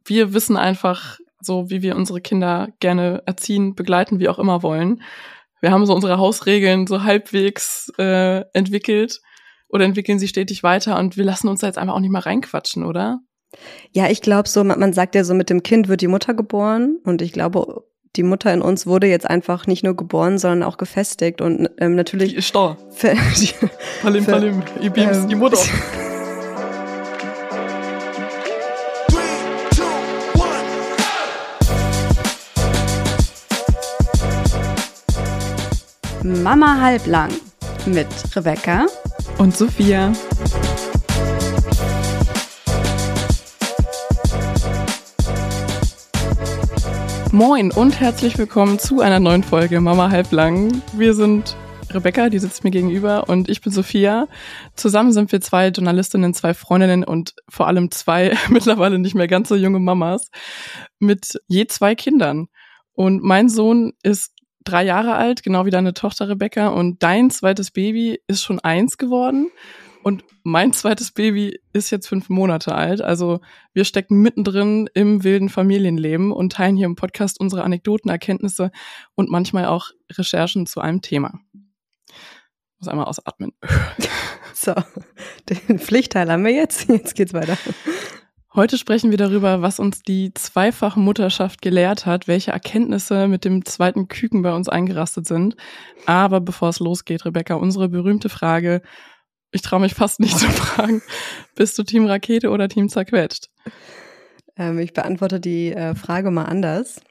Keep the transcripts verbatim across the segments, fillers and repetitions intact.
wir wissen einfach so, wie wir unsere Kinder gerne erziehen, begleiten, wie auch immer wollen. Wir haben so unsere Hausregeln so halbwegs äh, entwickelt oder entwickeln sie stetig weiter und wir lassen uns da jetzt einfach auch nicht mal reinquatschen, oder? Ja, ich glaube so, man, man sagt ja so, mit dem Kind wird die Mutter geboren und ich glaube, die Mutter in uns wurde jetzt einfach nicht nur geboren, sondern auch gefestigt und ähm, natürlich... Die ist da. Für, die, palim, für, palim, ihr beamst ähm, die Mutter. Mama halblang mit Rebecca und Sophia. Moin und herzlich willkommen zu einer neuen Folge Mama halblang. Wir sind Rebecca, die sitzt mir gegenüber, und ich bin Sophia. Zusammen sind wir zwei Journalistinnen, zwei Freundinnen und vor allem zwei mittlerweile nicht mehr ganz so junge Mamas mit je zwei Kindern. Und mein Sohn ist drei Jahre alt, genau wie deine Tochter Rebecca, und dein zweites Baby ist schon eins geworden und mein zweites Baby ist jetzt fünf Monate alt. Also wir stecken mittendrin im wilden Familienleben und teilen hier im Podcast unsere Anekdoten, Erkenntnisse und manchmal auch Recherchen zu einem Thema. Ich muss einmal ausatmen. So, den Pflichtteil haben wir jetzt. Jetzt geht's weiter. Heute sprechen wir darüber, was uns die zweifache Mutterschaft gelehrt hat, welche Erkenntnisse mit dem zweiten Küken bei uns eingerastet sind. Aber bevor es losgeht, Rebecca, unsere berühmte Frage, ich traue mich fast nicht zu fragen, bist du Team Rakete oder Team Zerquetscht? Ähm, ich beantworte die äh, Frage mal anders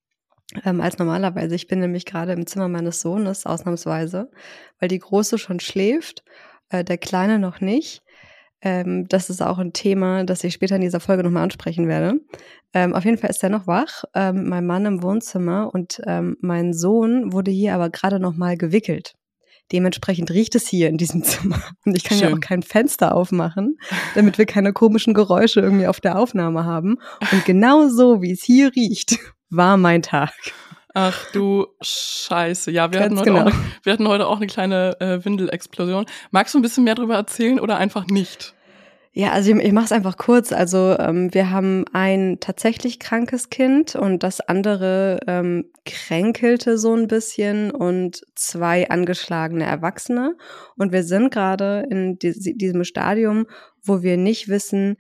ähm, als normalerweise. Ich bin nämlich gerade im Zimmer meines Sohnes, ausnahmsweise, weil die Große schon schläft, äh, der Kleine noch nicht. Ähm, das ist auch ein Thema, das ich später in dieser Folge nochmal ansprechen werde. Ähm, auf jeden Fall ist er noch wach, ähm, mein Mann im Wohnzimmer, und ähm, mein Sohn wurde hier aber gerade nochmal gewickelt. Dementsprechend riecht es hier in diesem Zimmer. Und ich kann Schön. ja auch kein Fenster aufmachen, damit wir keine komischen Geräusche irgendwie auf der Aufnahme haben. Und genau so, wie es hier riecht, war mein Tag. Ach du Scheiße. Ja, wir, Ganz hatten heute, genau. auch eine, wir hatten heute auch eine kleine äh, Windelexplosion. Magst du ein bisschen mehr darüber erzählen oder einfach nicht? Ja, also ich, ich mache es einfach kurz. Also ähm, wir haben ein tatsächlich krankes Kind und das andere ähm, kränkelte so ein bisschen und zwei angeschlagene Erwachsene. Und wir sind gerade in die, diesem Stadium, wo wir nicht wissen,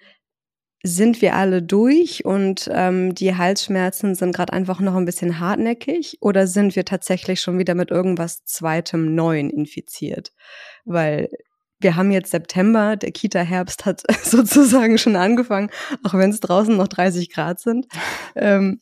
sind wir alle durch und ähm, die Halsschmerzen sind gerade einfach noch ein bisschen hartnäckig, oder sind wir tatsächlich schon wieder mit irgendwas Zweitem Neuen infiziert? Weil wir haben jetzt September, der Kita-Herbst hat sozusagen schon angefangen, auch wenn es draußen noch dreißig Grad sind. Ähm,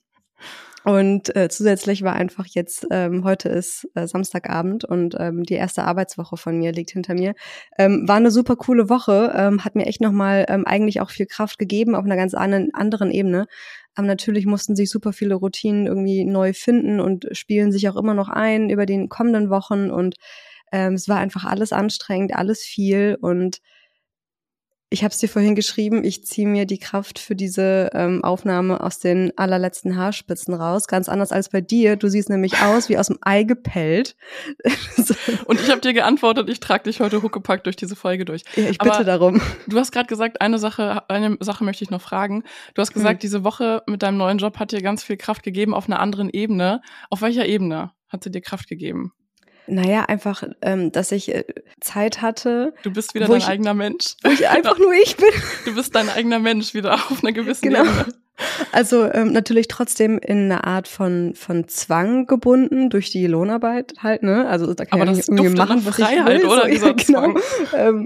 und äh, zusätzlich war einfach jetzt, ähm, heute ist äh, Samstagabend und ähm, die erste Arbeitswoche von mir liegt hinter mir. Ähm, war eine super coole Woche, ähm, hat mir echt nochmal ähm, eigentlich auch viel Kraft gegeben auf einer ganz anderen, anderen Ebene. Aber natürlich mussten sich super viele Routinen irgendwie neu finden und spielen sich auch immer noch ein über die kommenden Wochen, und ähm, es war einfach alles anstrengend, alles viel, und ich habe es dir vorhin geschrieben, ich ziehe mir die Kraft für diese ähm, Aufnahme aus den allerletzten Haarspitzen raus. Ganz anders als bei dir. Du siehst nämlich aus wie aus dem Ei gepellt. Und ich habe dir geantwortet, ich trage dich heute huckepack durch diese Folge durch. Ja, ich bitte Aber darum. Du hast gerade gesagt, eine Sache, eine Sache möchte ich noch fragen. Du hast gesagt, hm. diese Woche mit deinem neuen Job hat dir ganz viel Kraft gegeben auf einer anderen Ebene. Auf welcher Ebene hat sie dir Kraft gegeben? Naja, einfach, ähm, dass ich äh, Zeit hatte. Du bist wieder dein ich, eigener Mensch. Wo ich einfach nur ich bin. Du bist dein eigener Mensch wieder auf einer gewissen genau. Ebene. Also ähm, natürlich trotzdem in einer Art von von Zwang gebunden durch die Lohnarbeit halt, ne? Also da kann aber ich das irgendwie machen, was Freiheit, ich will. Oder? So, Dieser ja, genau. Zwang. ähm,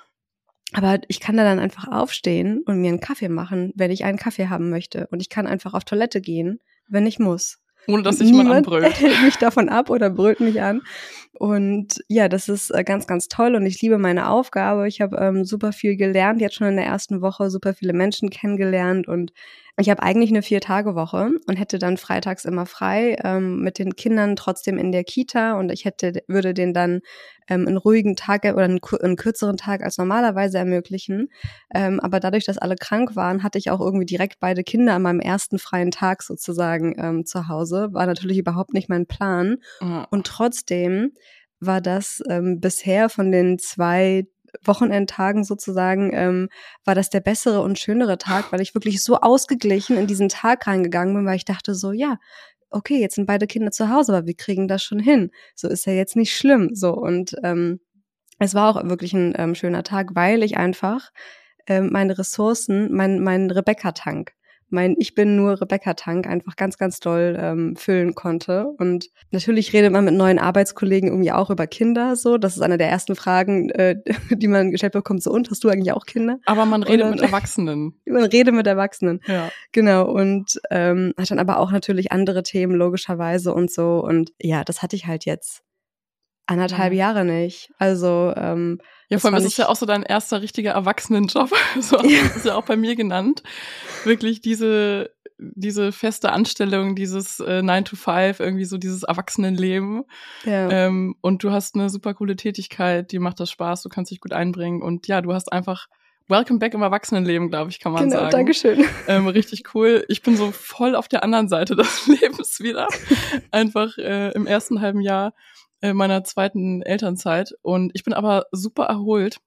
aber ich kann da dann einfach aufstehen und mir einen Kaffee machen, wenn ich einen Kaffee haben möchte. Und ich kann einfach auf Toilette gehen, wenn ich muss. Ohne dass sich jemand anbrüllt. Hält mich davon ab oder brüllt mich an. Und ja, das ist äh, ganz, ganz toll, und ich liebe meine Aufgabe. Ich habe ähm, super viel gelernt, jetzt schon in der ersten Woche super viele Menschen kennengelernt, und ich habe eigentlich eine Vier-Tage-Woche und hätte dann freitags immer frei ähm, mit den Kindern trotzdem in der Kita, und ich hätte würde denen dann ähm, einen ruhigen Tag oder einen, einen kürzeren Tag als normalerweise ermöglichen. Ähm, aber dadurch, dass alle krank waren, hatte ich auch irgendwie direkt beide Kinder an meinem ersten freien Tag sozusagen ähm, zu Hause. War natürlich überhaupt nicht mein Plan. Mhm. Und trotzdem war das ähm, bisher von den zwei Wochenendtagen sozusagen ähm, war das der bessere und schönere Tag, weil ich wirklich so ausgeglichen in diesen Tag reingegangen bin, weil ich dachte so, ja, okay, jetzt sind beide Kinder zu Hause, aber wir kriegen das schon hin. So ist ja jetzt nicht schlimm. So und ähm, es war auch wirklich ein ähm, schöner Tag, weil ich einfach ähm, meine Ressourcen, mein mein Rebecca-Tank, mein Ich bin nur Rebecca-Tank einfach ganz, ganz doll ähm, füllen konnte. Und natürlich redet man mit neuen Arbeitskollegen irgendwie auch über Kinder. So, das ist eine der ersten Fragen, äh, die man gestellt bekommt. So, und hast du eigentlich auch Kinder? Aber man redet dann, mit Erwachsenen. Man redet mit Erwachsenen. Ja. Genau. Und ähm, hat dann aber auch natürlich andere Themen logischerweise und so. Und ja, das hatte ich halt jetzt anderthalb ja. Jahre nicht. Also ähm, ja, vor allem ist es ja auch so dein erster richtiger Erwachsenenjob. So hast du es ja auch bei mir genannt. Wirklich diese diese feste Anstellung, dieses äh, nine to five, irgendwie so dieses Erwachsenenleben. Ja. Ähm, und du hast eine super coole Tätigkeit, dir macht das Spaß, du kannst dich gut einbringen. Und ja, du hast einfach Welcome back im Erwachsenenleben, glaube ich, kann man genau, sagen. Genau, Dankeschön. Ähm, richtig cool. Ich bin so voll auf der anderen Seite des Lebens wieder. Einfach äh, im ersten halben Jahr meiner zweiten Elternzeit und ich bin aber super erholt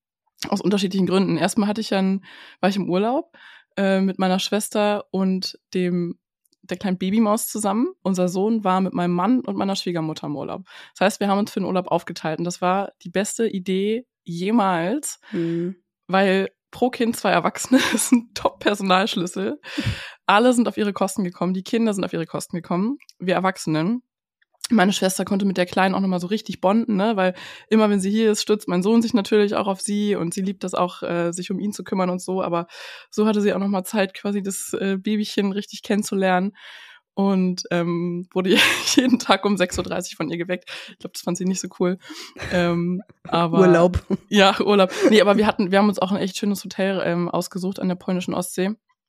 aus unterschiedlichen Gründen. Erstmal hatte ich ja einen, war ich im Urlaub äh, mit meiner Schwester und dem der kleinen Babymaus zusammen. Unser Sohn war mit meinem Mann und meiner Schwiegermutter im Urlaub. Das heißt, wir haben uns für den Urlaub aufgeteilt und das war die beste Idee jemals, mhm. weil pro Kind zwei Erwachsene ist ein Top-Personalschlüssel. Alle sind auf ihre Kosten gekommen, die Kinder sind auf ihre Kosten gekommen, wir Erwachsenen. Meine Schwester konnte mit der Kleinen auch nochmal so richtig bonden, ne, weil immer wenn sie hier ist, stützt mein Sohn sich natürlich auch auf sie und sie liebt das auch, äh, sich um ihn zu kümmern und so, aber so hatte sie auch nochmal Zeit, quasi das äh, Babychen richtig kennenzulernen und ähm, wurde jeden Tag um sechs Uhr dreißig von ihr geweckt. Ich glaube, das fand sie nicht so cool. Ähm, aber Urlaub. Ja, Urlaub. Nee, aber wir hatten, wir haben uns auch ein echt schönes Hotel ähm, ausgesucht an der polnischen Ostsee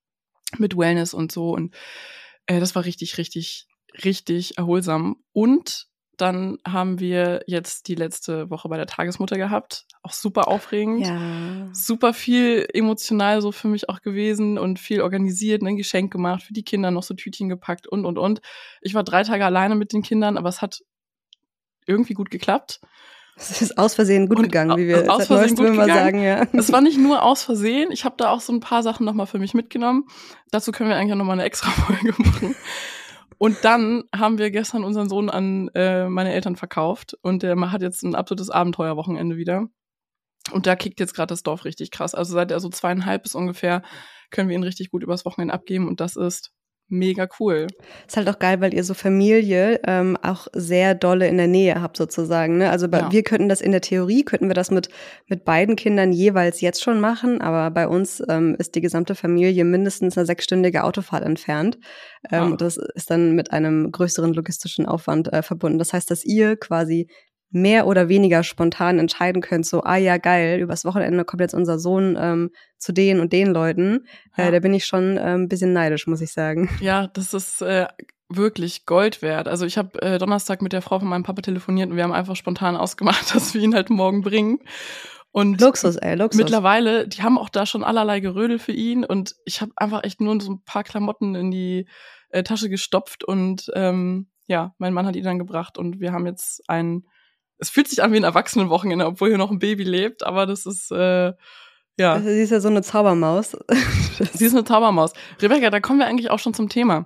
mit Wellness und so und äh, das war richtig, richtig richtig erholsam. Und dann haben wir jetzt die letzte Woche bei der Tagesmutter gehabt. Auch super aufregend. Ja. Super viel emotional so für mich auch gewesen und viel organisiert, ein Geschenk gemacht, für die Kinder noch so Tütchen gepackt und, und, und. Ich war drei Tage alleine mit den Kindern, aber es hat irgendwie gut geklappt. Es ist aus Versehen gut und gegangen, wie wir aus Versehen gut mal sagen, ja. Es war nicht nur aus Versehen. Ich habe da auch so ein paar Sachen nochmal für mich mitgenommen. Dazu können wir eigentlich nochmal eine extra Folge machen. Und dann haben wir gestern unseren Sohn an äh, meine Eltern verkauft und der hat jetzt ein absolutes Abenteuerwochenende wieder. Und da kickt jetzt gerade das Dorf richtig krass. Also seit er so zweieinhalb ist ungefähr, können wir ihn richtig gut übers Wochenende abgeben und das ist mega cool. Ist halt auch geil, weil ihr so Familie ähm, auch sehr dolle in der Nähe habt sozusagen. Ne? Also bei, ja. wir könnten das in der Theorie, könnten wir das mit mit beiden Kindern jeweils jetzt schon machen, aber bei uns ähm, ist die gesamte Familie mindestens eine sechsstündige Autofahrt entfernt. Ähm, oh. Und das ist dann mit einem größeren logistischen Aufwand äh, verbunden. Das heißt, dass ihr quasi mehr oder weniger spontan entscheiden könnt, so, ah ja, geil, übers Wochenende kommt jetzt unser Sohn ähm, zu den und den Leuten. Ja. Äh, da bin ich schon äh, ein bisschen neidisch, muss ich sagen. Ja, das ist äh, wirklich Gold wert. Also ich habe äh, Donnerstag mit der Frau von meinem Papa telefoniert und wir haben einfach spontan ausgemacht, dass wir ihn halt morgen bringen. Und Luxus, ey, Luxus. Mittlerweile, die haben auch da schon allerlei Gerödel für ihn und ich habe einfach echt nur so ein paar Klamotten in die äh, Tasche gestopft und ähm, ja, mein Mann hat ihn dann gebracht und wir haben jetzt ein Es fühlt sich an wie ein Erwachsenenwochenende, obwohl hier noch ein Baby lebt, aber das ist, äh, ja. Also, sie ist ja so eine Zaubermaus. Sie ist eine Zaubermaus. Rebecca, da kommen wir eigentlich auch schon zum Thema.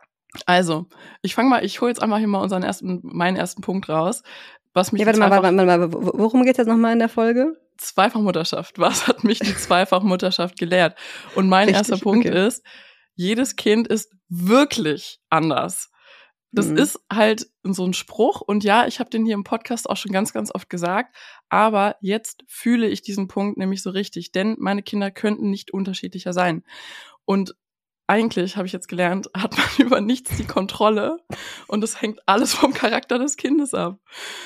Also, ich fange mal, ich hole jetzt einfach hier mal unseren ersten, meinen ersten Punkt raus. Was mich ja, warte mal, warte mal, warte mal, worum geht's jetzt nochmal in der Folge? Zweifachmutterschaft. Was hat mich die Zweifachmutterschaft gelehrt? Und mein Richtig, erster Punkt okay. ist, jedes Kind ist wirklich anders. Das mhm. ist halt so ein Spruch und ja, ich habe den hier im Podcast auch schon ganz, ganz oft gesagt, aber jetzt fühle ich diesen Punkt nämlich so richtig, denn meine Kinder könnten nicht unterschiedlicher sein. Und eigentlich, habe ich jetzt gelernt, hat man über nichts die Kontrolle und es hängt alles vom Charakter des Kindes ab.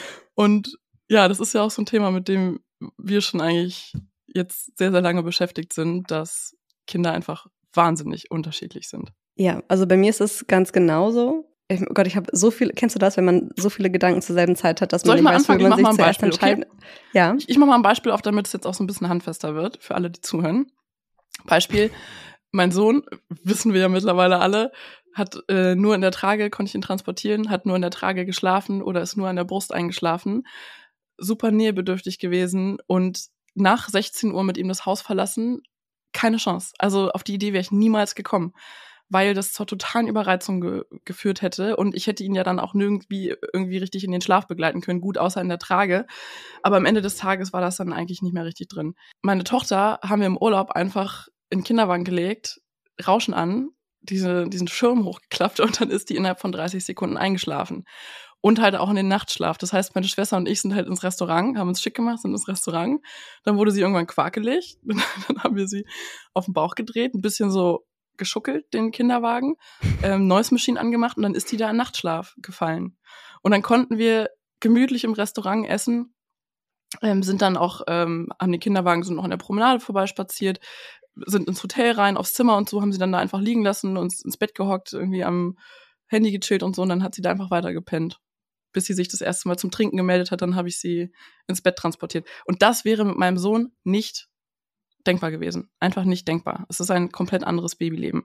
Und ja, das ist ja auch so ein Thema, mit dem wir schon eigentlich jetzt sehr, sehr lange beschäftigt sind, dass Kinder einfach wahnsinnig unterschiedlich sind. Ja, also bei mir ist es ganz genauso. Ich, oh Gott, ich habe so viel, kennst du das, wenn man so viele Gedanken zur selben Zeit hat, dass man Soll nicht ich mal weiß, wie man sich zuerst Beispiel, entscheiden. Okay? Ja. Ich, ich mache mal ein Beispiel auf, damit es jetzt auch so ein bisschen handfester wird, für alle, die zuhören. Beispiel, mein Sohn, wissen wir ja mittlerweile alle, hat äh, nur in der Trage, konnte ich ihn transportieren, hat nur in der Trage geschlafen oder ist nur an der Brust eingeschlafen. Super nähebedürftig gewesen und nach sechzehn Uhr mit ihm das Haus verlassen, keine Chance. Also auf die Idee wäre ich niemals gekommen, weil das zur totalen Überreizung ge- geführt hätte und ich hätte ihn ja dann auch nirgendwie irgendwie richtig in den Schlaf begleiten können, gut außer in der Trage. Aber am Ende des Tages war das dann eigentlich nicht mehr richtig drin. Meine Tochter haben wir im Urlaub einfach in den Kinderwagen gelegt, Rauschen an, diese, diesen Schirm hochgeklappt und dann ist die innerhalb von dreißig Sekunden eingeschlafen. Und halt auch in den Nachtschlaf. Das heißt, meine Schwester und ich sind halt ins Restaurant, haben uns schick gemacht, sind ins Restaurant. Dann wurde sie irgendwann quakelig. Dann haben wir sie auf den Bauch gedreht, ein bisschen so geschuckelt, den Kinderwagen, ähm, Noise Machine angemacht und dann ist die da in Nachtschlaf gefallen. Und dann konnten wir gemütlich im Restaurant essen, ähm, sind dann auch, ähm, haben den Kinderwagen so noch an der Promenade vorbeispaziert, sind ins Hotel rein, aufs Zimmer und so, haben sie dann da einfach liegen lassen, uns ins Bett gehockt, irgendwie am Handy gechillt und so und dann hat sie da einfach weiter gepennt. Bis sie sich das erste Mal zum Trinken gemeldet hat, dann habe ich sie ins Bett transportiert. Und das wäre mit meinem Sohn nicht denkbar gewesen. Einfach nicht denkbar. Es ist ein komplett anderes Babyleben.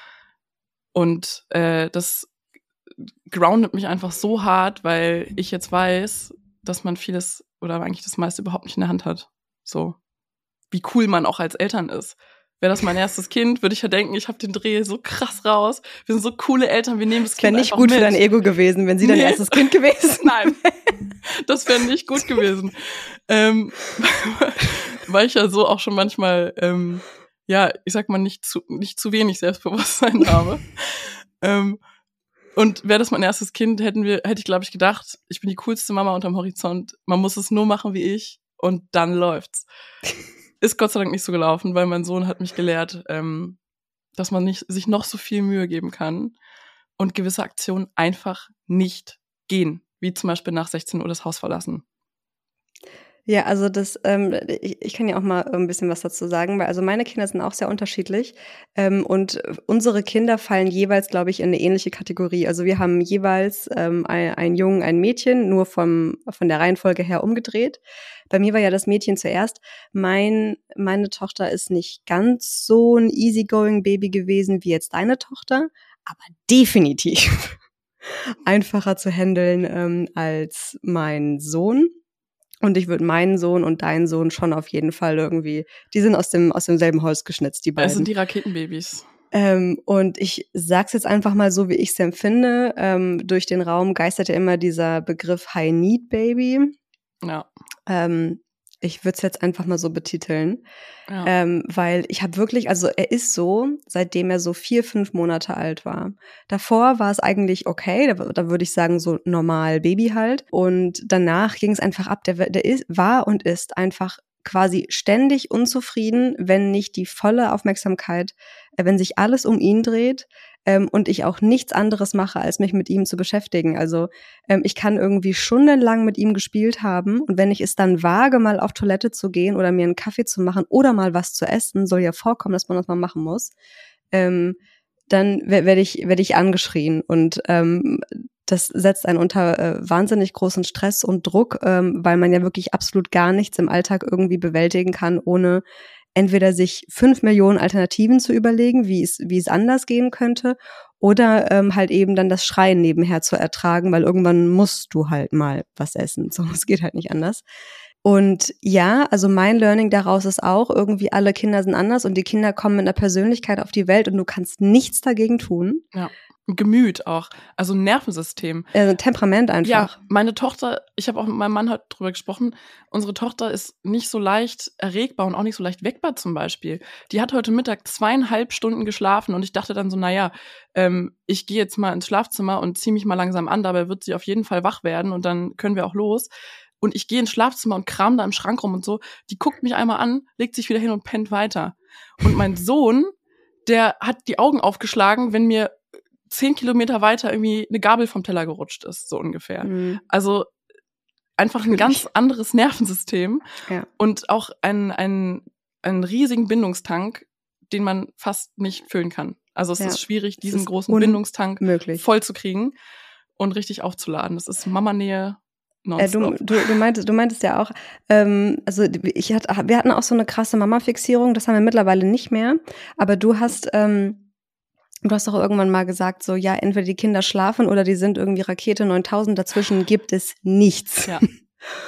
Und äh, das groundet mich einfach so hart, weil ich jetzt weiß, dass man vieles oder eigentlich das meiste überhaupt nicht in der Hand hat. So, wie cool man auch als Eltern ist. Wäre das mein erstes Kind, würde ich ja denken, ich habe den Dreh so krass raus. Wir sind so coole Eltern, wir nehmen das, das Kind einfach mit. Das wäre nicht gut für dein Ego gewesen, wenn sie dein nee. erstes Kind gewesen wäre. Nein, das wäre nicht gut gewesen. ähm, weil ich ja so auch schon manchmal, ähm, ja, ich sag mal, nicht zu, nicht zu wenig Selbstbewusstsein habe. ähm, und wäre das mein erstes Kind, hätten wir, hätte ich, glaube ich, gedacht, ich bin die coolste Mama unterm Horizont. Man muss es nur machen wie ich und dann läuft's. Ist Gott sei Dank nicht so gelaufen, weil mein Sohn hat mich gelehrt, ähm, dass man nicht sich noch so viel Mühe geben kann und gewisse Aktionen einfach nicht gehen, wie zum Beispiel nach sechzehn Uhr das Haus verlassen. Ja, also das, ähm, ich, ich kann ja auch mal ein bisschen was dazu sagen, weil also meine Kinder sind auch sehr unterschiedlich ähm, und unsere Kinder fallen jeweils, glaube ich, in eine ähnliche Kategorie. Also wir haben jeweils ähm, ein, ein Jungen, ein Mädchen, nur vom von der Reihenfolge her umgedreht. Bei mir war ja das Mädchen zuerst. Mein meine Tochter ist nicht ganz so ein easygoing Baby gewesen wie jetzt deine Tochter, aber definitiv einfacher zu handeln ähm, als mein Sohn. Und ich würde meinen Sohn und deinen Sohn schon auf jeden Fall irgendwie, die sind aus dem aus demselben Holz geschnitzt, die beiden. Das sind die Raketenbabys. Ähm, und ich sag's jetzt einfach mal so, wie ich es empfinde. Ähm, durch den Raum geistert ja immer dieser Begriff High-Need-Baby. Ja. Ähm, ich würde es jetzt einfach mal so betiteln. Ja. Ähm, weil ich habe wirklich, also er ist so, seitdem er so vier, fünf Monate alt war. Davor war es eigentlich okay, da, da würde ich sagen so normal Baby halt. Und danach ging es einfach ab. Der, der ist, war und ist einfach quasi ständig unzufrieden, wenn nicht die volle Aufmerksamkeit, äh, wenn sich alles um ihn dreht ähm, und ich auch nichts anderes mache, als mich mit ihm zu beschäftigen. Also ähm, ich kann irgendwie stundenlang mit ihm gespielt haben und wenn ich es dann wage, mal auf Toilette zu gehen oder mir einen Kaffee zu machen oder mal was zu essen, soll ja vorkommen, dass man das mal machen muss, ähm, dann werde ich, werde ich angeschrien und ähm, das setzt einen unter äh, wahnsinnig großen Stress und Druck, ähm, weil man ja wirklich absolut gar nichts im Alltag irgendwie bewältigen kann, ohne entweder sich fünf Millionen Alternativen zu überlegen, wie es wie es anders gehen könnte, oder ähm, halt eben dann das Schreien nebenher zu ertragen, weil irgendwann musst du halt mal was essen. So, es geht halt nicht anders. Und ja, also mein Learning daraus ist auch, irgendwie alle Kinder sind anders und die Kinder kommen mit einer Persönlichkeit auf die Welt und du kannst nichts dagegen tun. Ja. Gemüt auch, also ein Nervensystem. Also Temperament einfach. Ja, meine Tochter, ich habe auch mit meinem Mann halt drüber gesprochen, unsere Tochter ist nicht so leicht erregbar und auch nicht so leicht weckbar zum Beispiel. Die hat heute Mittag zweieinhalb Stunden geschlafen und ich dachte dann so, naja, ähm, ich gehe jetzt mal ins Schlafzimmer und ziehe mich mal langsam an, dabei wird sie auf jeden Fall wach werden und dann können wir auch los. Und ich gehe ins Schlafzimmer und kram da im Schrank rum und so. Die guckt mich einmal an, legt sich wieder hin und pennt weiter. Und mein Sohn, der hat die Augen aufgeschlagen, wenn mir zehn Kilometer weiter irgendwie eine Gabel vom Teller gerutscht ist, so ungefähr. Mhm. Also einfach ein ganz anderes Nervensystem ja. und auch ein, ein, einen riesigen Bindungstank, den man fast nicht füllen kann. Also es ja. ist schwierig, diesen ist großen Bindungstank unmöglich. voll zu kriegen und richtig aufzuladen. Das ist Mama-Nähe Äh, du, du, du, meintest, du meintest ja auch, ähm, also ich hatte, wir hatten auch so eine krasse Mama-Fixierung, das haben wir mittlerweile nicht mehr, aber du hast ähm, Du hast doch irgendwann mal gesagt, so, ja, entweder die Kinder schlafen oder die sind irgendwie Rakete neuntausend, dazwischen gibt es nichts. Ja, ja.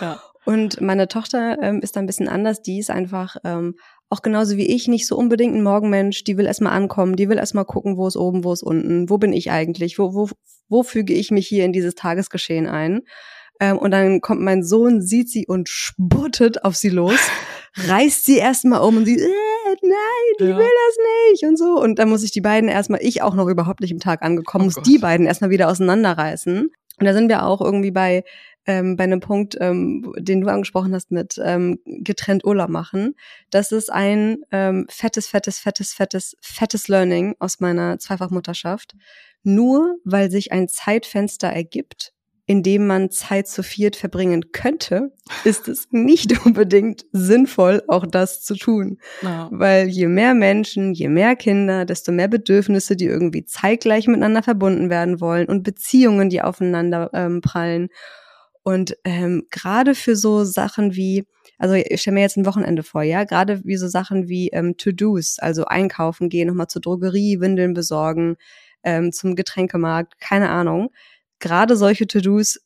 Und meine Tochter ähm, ist da ein bisschen anders. Die ist einfach ähm, auch genauso wie ich nicht so unbedingt ein Morgenmensch. Die will erstmal ankommen, die will erstmal gucken, wo ist oben, wo ist unten, wo bin ich eigentlich, wo, wo, wo füge ich mich hier in dieses Tagesgeschehen ein. Ähm, und dann kommt mein Sohn, sieht sie und spurtet auf sie los, reißt sie erstmal um und sie, äh, nein, ich Ja. will das nicht und so. Und dann muss ich die beiden erstmal, ich auch noch überhaupt nicht im Tag angekommen, Oh muss Gott. die beiden erstmal wieder auseinanderreißen. Und da sind wir auch irgendwie bei ähm, bei einem Punkt, ähm, den du angesprochen hast mit ähm, getrennt Urlaub machen. Das ist ein ähm, fettes, fettes, fettes, fettes, fettes Learning aus meiner Zweifachmutterschaft. Nur weil sich ein Zeitfenster ergibt, in dem man Zeit zu viert verbringen könnte, ist es nicht unbedingt sinnvoll, auch das zu tun. Ja. Weil je mehr Menschen, je mehr Kinder, desto mehr Bedürfnisse, die irgendwie zeitgleich miteinander verbunden werden wollen und Beziehungen, die aufeinander ähm, prallen. Und ähm, gerade für so Sachen wie, also ich stelle mir jetzt ein Wochenende vor, ja, gerade wie so Sachen wie ähm, To-Dos, also einkaufen gehen, nochmal zur Drogerie, Windeln besorgen, ähm, zum Getränkemarkt, keine Ahnung. Gerade solche To-Dos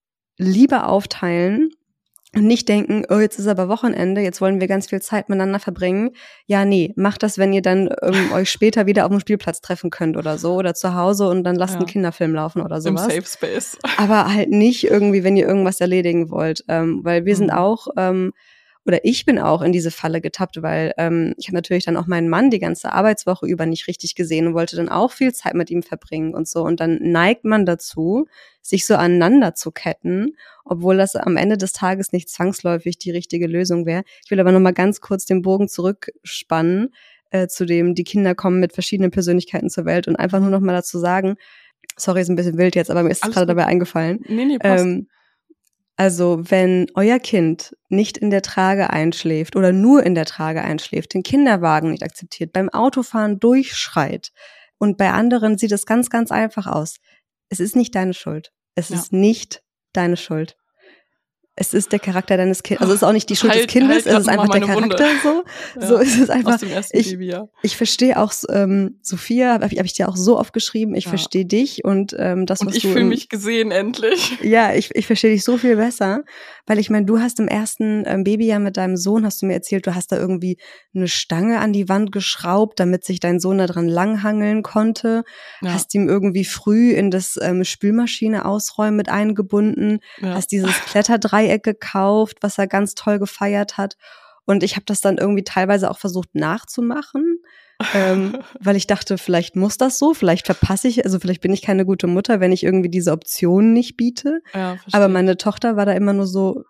lieber aufteilen und nicht denken, oh, jetzt ist aber Wochenende, jetzt wollen wir ganz viel Zeit miteinander verbringen. Ja, nee, macht das, wenn ihr dann ähm, euch später wieder auf dem Spielplatz treffen könnt oder so oder zu Hause und dann lasst Ja. einen Kinderfilm laufen oder Im sowas. Safe Space. Aber halt nicht irgendwie, wenn ihr irgendwas erledigen wollt, ähm, weil wir Mhm. sind auch ähm, oder ich bin auch in diese Falle getappt, weil ähm, ich habe natürlich dann auch meinen Mann die ganze Arbeitswoche über nicht richtig gesehen und wollte dann auch viel Zeit mit ihm verbringen und so. Und dann neigt man dazu, sich so aneinander zu ketten, obwohl das am Ende des Tages nicht zwangsläufig die richtige Lösung wäre. Ich will aber noch mal ganz kurz den Bogen zurückspannen äh, zu dem, die Kinder kommen mit verschiedenen Persönlichkeiten zur Welt und einfach nur noch mal dazu sagen, sorry, ist ein bisschen wild jetzt, aber mir ist es Alles gerade gut. dabei eingefallen. Nee, nee, passt. Ähm, also wenn euer Kind nicht in der Trage einschläft oder nur in der Trage einschläft, den Kinderwagen nicht akzeptiert, beim Autofahren durchschreit und bei anderen sieht es ganz, ganz einfach aus. Es ist nicht deine Schuld. Es Ja. ist nicht deine Schuld. Es ist der Charakter deines Kindes. Also es ist auch nicht die Schuld Halt- des Kindes, halt es ist grad einfach mal der meine Wunde. Charakter so. Ja. So ist es einfach. Aus dem ersten Ich, Baby, ja. ich verstehe auch, ähm, Sophia, habe ich, hab ich dir auch so oft geschrieben, ich Ja. verstehe dich und ähm, das, Und was ich du fühle im- mich gesehen, endlich. ja, ich, ich verstehe dich so viel besser, weil ich meine, du hast im ersten ähm, Babyjahr mit deinem Sohn, hast du mir erzählt, du hast da irgendwie eine Stange an die Wand geschraubt, damit sich dein Sohn da dran langhangeln konnte, Ja. hast ihm irgendwie früh in das ähm, Spülmaschine ausräumen mit eingebunden, Ja. hast dieses Kletterdreieck gekauft, was er ganz toll gefeiert hat und ich habe das dann irgendwie teilweise auch versucht nachzumachen, ähm, weil ich dachte, vielleicht muss das so, vielleicht verpasse ich, also vielleicht bin ich keine gute Mutter, wenn ich irgendwie diese Optionen nicht biete. Ja, verstehe. Aber meine Tochter war da immer nur so,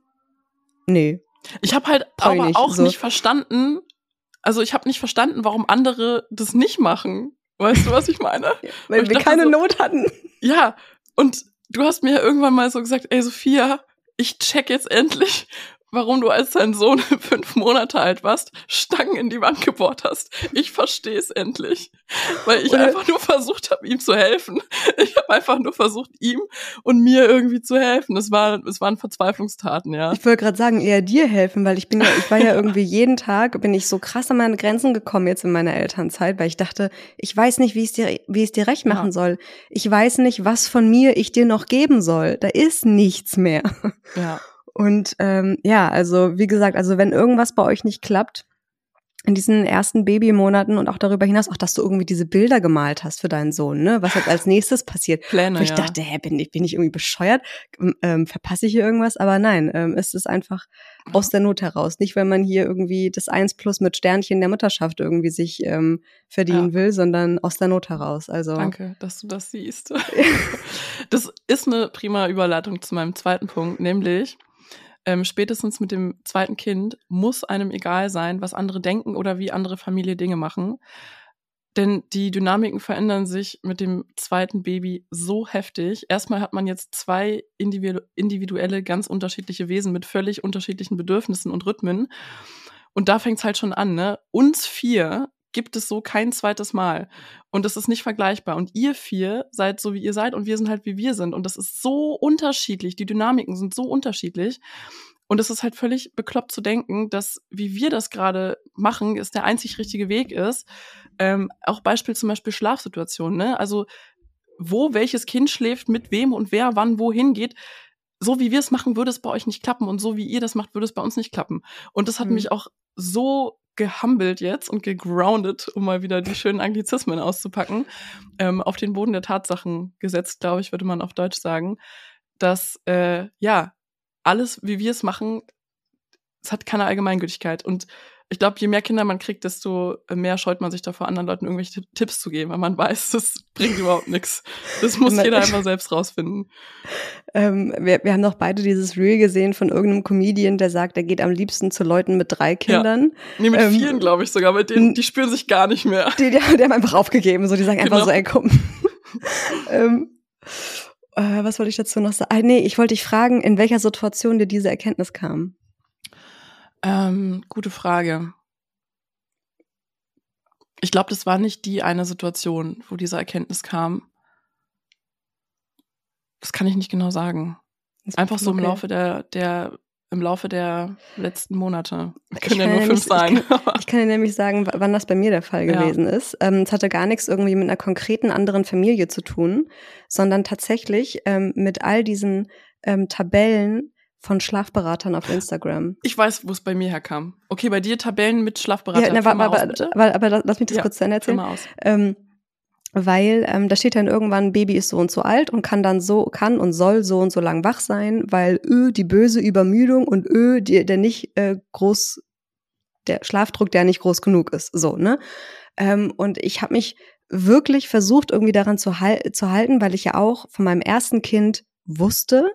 nee. Ich habe halt Trau ich aber nicht, auch so. nicht verstanden, also ich habe nicht verstanden, warum andere das nicht machen. Weißt du, was ich meine? Weil ich wir dachte keine so- Not hatten. Ja, und du hast mir irgendwann mal so gesagt, ey Sophia, ich check jetzt endlich, warum du, als dein Sohn fünf Monate alt warst, Stangen in die Wand gebohrt hast. Ich verstehe es endlich. Weil ich Oder- einfach nur versucht habe, ihm zu helfen. Ich habe einfach nur versucht, ihm und mir irgendwie zu helfen. Es war, es waren Verzweiflungstaten, ja. Ich wollte gerade sagen, eher dir helfen, weil ich bin ja, ich war ja irgendwie jeden Tag, bin ich so krass an meine Grenzen gekommen jetzt in meiner Elternzeit, weil ich dachte, ich weiß nicht, wie ich es dir, wie ich es dir recht machen Ja. soll. Ich weiß nicht, was von mir ich dir noch geben soll. Da ist nichts mehr. Ja. Und ähm, ja, also wie gesagt, also wenn irgendwas bei euch nicht klappt, in diesen ersten Babymonaten und auch darüber hinaus, auch dass du irgendwie diese Bilder gemalt hast für deinen Sohn, ne? Was jetzt als nächstes passiert. Pläne, Wo ich ja. dachte, hä, bin ich, bin ich irgendwie bescheuert? Ähm, verpasse ich hier irgendwas? Aber nein, ähm, es ist einfach aus der Not heraus. Nicht, weil man hier irgendwie das Eins plus mit Sternchen der Mutterschaft irgendwie sich ähm, verdienen Ja. will, sondern aus der Not heraus. Also Danke, dass du das siehst. Das ist eine prima Überleitung zu meinem zweiten Punkt, nämlich ähm, spätestens mit dem zweiten Kind muss einem egal sein, was andere denken oder wie andere Familie Dinge machen. Denn die Dynamiken verändern sich mit dem zweiten Baby so heftig. Erstmal hat man jetzt zwei individu- individuelle, ganz unterschiedliche Wesen mit völlig unterschiedlichen Bedürfnissen und Rhythmen. Und da fängt's halt schon an, ne? Uns vier gibt es so kein zweites Mal. Und das ist nicht vergleichbar. Und ihr vier seid so, wie ihr seid und wir sind halt, wie wir sind. Und das ist so unterschiedlich. Die Dynamiken sind so unterschiedlich. Und es ist halt völlig bekloppt zu denken, dass, wie wir das gerade machen, es der einzig richtige Weg ist. Ähm, auch Beispiel zum Beispiel Schlafsituationen, ne? Also, wo welches Kind schläft, mit wem und wer wann wohin geht. so wie wir es machen, würde es bei euch nicht klappen und so wie ihr das macht, würde es bei uns nicht klappen. Und das hat Mhm. mich auch so gehumbelt jetzt und gegroundet, um mal wieder die schönen Anglizismen auszupacken, ähm, auf den Boden der Tatsachen gesetzt, glaube ich, würde man auf Deutsch sagen, dass, äh, ja, alles, wie wir es machen, es hat keine Allgemeingültigkeit. Und ich glaube, je mehr Kinder man kriegt, desto mehr scheut man sich davor, anderen Leuten irgendwelche Tipps zu geben, weil man weiß, das bringt überhaupt nichts. Das muss jeder einfach selbst rausfinden. Ähm, wir, wir haben doch beide dieses Reel gesehen von irgendeinem Comedian, der sagt, er geht am liebsten zu Leuten mit drei Kindern. Ja. Nee, mit ähm, vielen, glaube ich sogar, mit denen, die spüren sich gar nicht mehr. Die, die, die haben einfach aufgegeben, so die sagen einfach Genau. so, ey, komm. ähm, äh, was wollte ich dazu noch sagen? Ah, nee, ich wollte dich fragen, in welcher Situation dir diese Erkenntnis kam. Ähm, gute Frage. Ich glaube, das war nicht die eine Situation, wo diese Erkenntnis kam. Das kann ich nicht genau sagen. Einfach so im Okay. Laufe der, der, im Laufe der letzten Monate. Ich Können ja kann nur ja fünf nicht- sein. Ich kann, ich kann dir nämlich sagen, w- wann das bei mir der Fall Ja. gewesen ist. Ähm, es hatte gar nichts irgendwie mit einer konkreten anderen Familie zu tun, sondern tatsächlich ähm, mit all diesen ähm, Tabellen von Schlafberatern auf Instagram. Ich weiß, wo es bei mir herkam. Okay, bei dir Tabellen mit Schlafberater. Ja, na, Führ mal aber, aus, aber, bitte. aber, aber lass mich das Ja, kurz zu Ende Führ erzählen. mal aus. Ähm, weil ähm, da steht dann irgendwann, Baby ist so und so alt und kann dann so, kann und soll so und so lang wach sein, weil ö, die böse Übermüdung und ö, die, der nicht äh, groß, der Schlafdruck, der nicht groß genug ist. So, ne? Ähm, und ich habe mich wirklich versucht, irgendwie daran zu, hal- zu halten, weil ich ja auch von meinem ersten Kind wusste,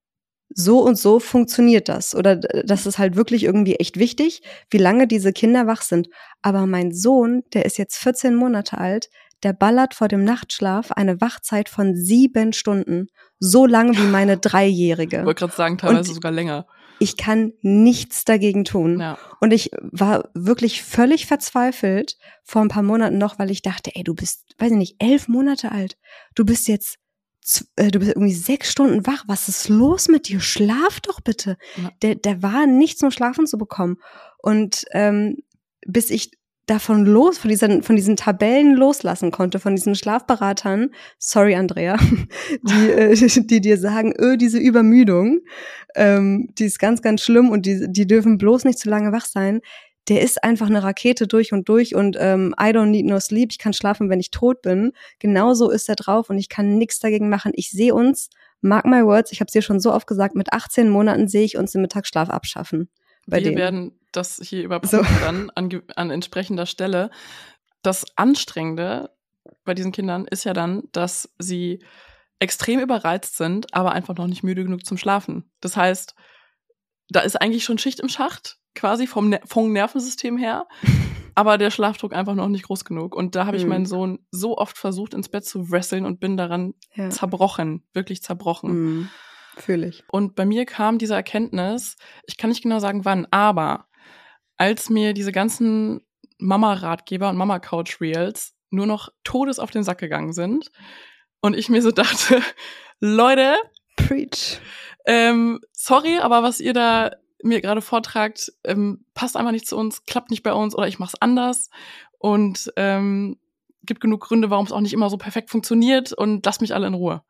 so und so funktioniert das. Oder äh, das ist halt wirklich irgendwie echt wichtig, wie lange diese Kinder wach sind. Aber mein Sohn, der ist jetzt vierzehn Monate alt, der ballert vor dem Nachtschlaf eine Wachzeit von sieben Stunden. So lang wie meine Dreijährige. Ich wollte gerade sagen, teilweise Und- sogar länger. Ich kann nichts dagegen tun. Ja. Und ich war wirklich völlig verzweifelt vor ein paar Monaten noch, weil ich dachte, ey, du bist, weiß ich nicht, elf Monate alt. Du bist jetzt, z- äh, du bist irgendwie sechs Stunden wach. Was ist los mit dir? Schlaf doch bitte. Ja. Der, der war nicht zum Schlafen zu bekommen. Und ähm, bis ich davon los, von diesen, von diesen Tabellen loslassen konnte, von diesen Schlafberatern, sorry Andrea, die, äh, die dir sagen, öh, diese Übermüdung, ähm, die ist ganz, ganz schlimm und die, die dürfen bloß nicht zu lange wach sein. Der ist einfach eine Rakete durch und durch und ähm, I don't need no sleep, ich kann schlafen, wenn ich tot bin. Genauso ist er drauf und ich kann nichts dagegen machen. Ich sehe uns, mark my words, ich habe es dir schon so oft gesagt, mit achtzehn Monaten sehe ich uns den Mittagsschlaf abschaffen. Bei Wir denen. werden das hier überprüfen So. dann an, ge- an entsprechender Stelle. Das Anstrengende bei diesen Kindern ist ja dann, dass sie extrem überreizt sind, aber einfach noch nicht müde genug zum Schlafen. Das heißt, da ist eigentlich schon Schicht im Schacht, quasi vom, Ner- vom Nervensystem her, aber der Schlafdruck einfach noch nicht groß genug. Und da habe ich Mhm. meinen Sohn so oft versucht, ins Bett zu wresteln und bin daran Ja. zerbrochen, wirklich zerbrochen. Mhm. Fühle ich. Und bei mir kam diese Erkenntnis, ich kann nicht genau sagen wann, aber als mir diese ganzen Mama-Ratgeber und Mama-Couch-Reels nur noch todes auf den Sack gegangen sind und ich mir so dachte, Leute, Preach. ähm, sorry, aber was ihr da mir gerade vortragt, ähm, passt einfach nicht zu uns, klappt nicht bei uns oder ich mach's anders und ähm, gibt genug Gründe, warum es auch nicht immer so perfekt funktioniert und lasst mich alle in Ruhe.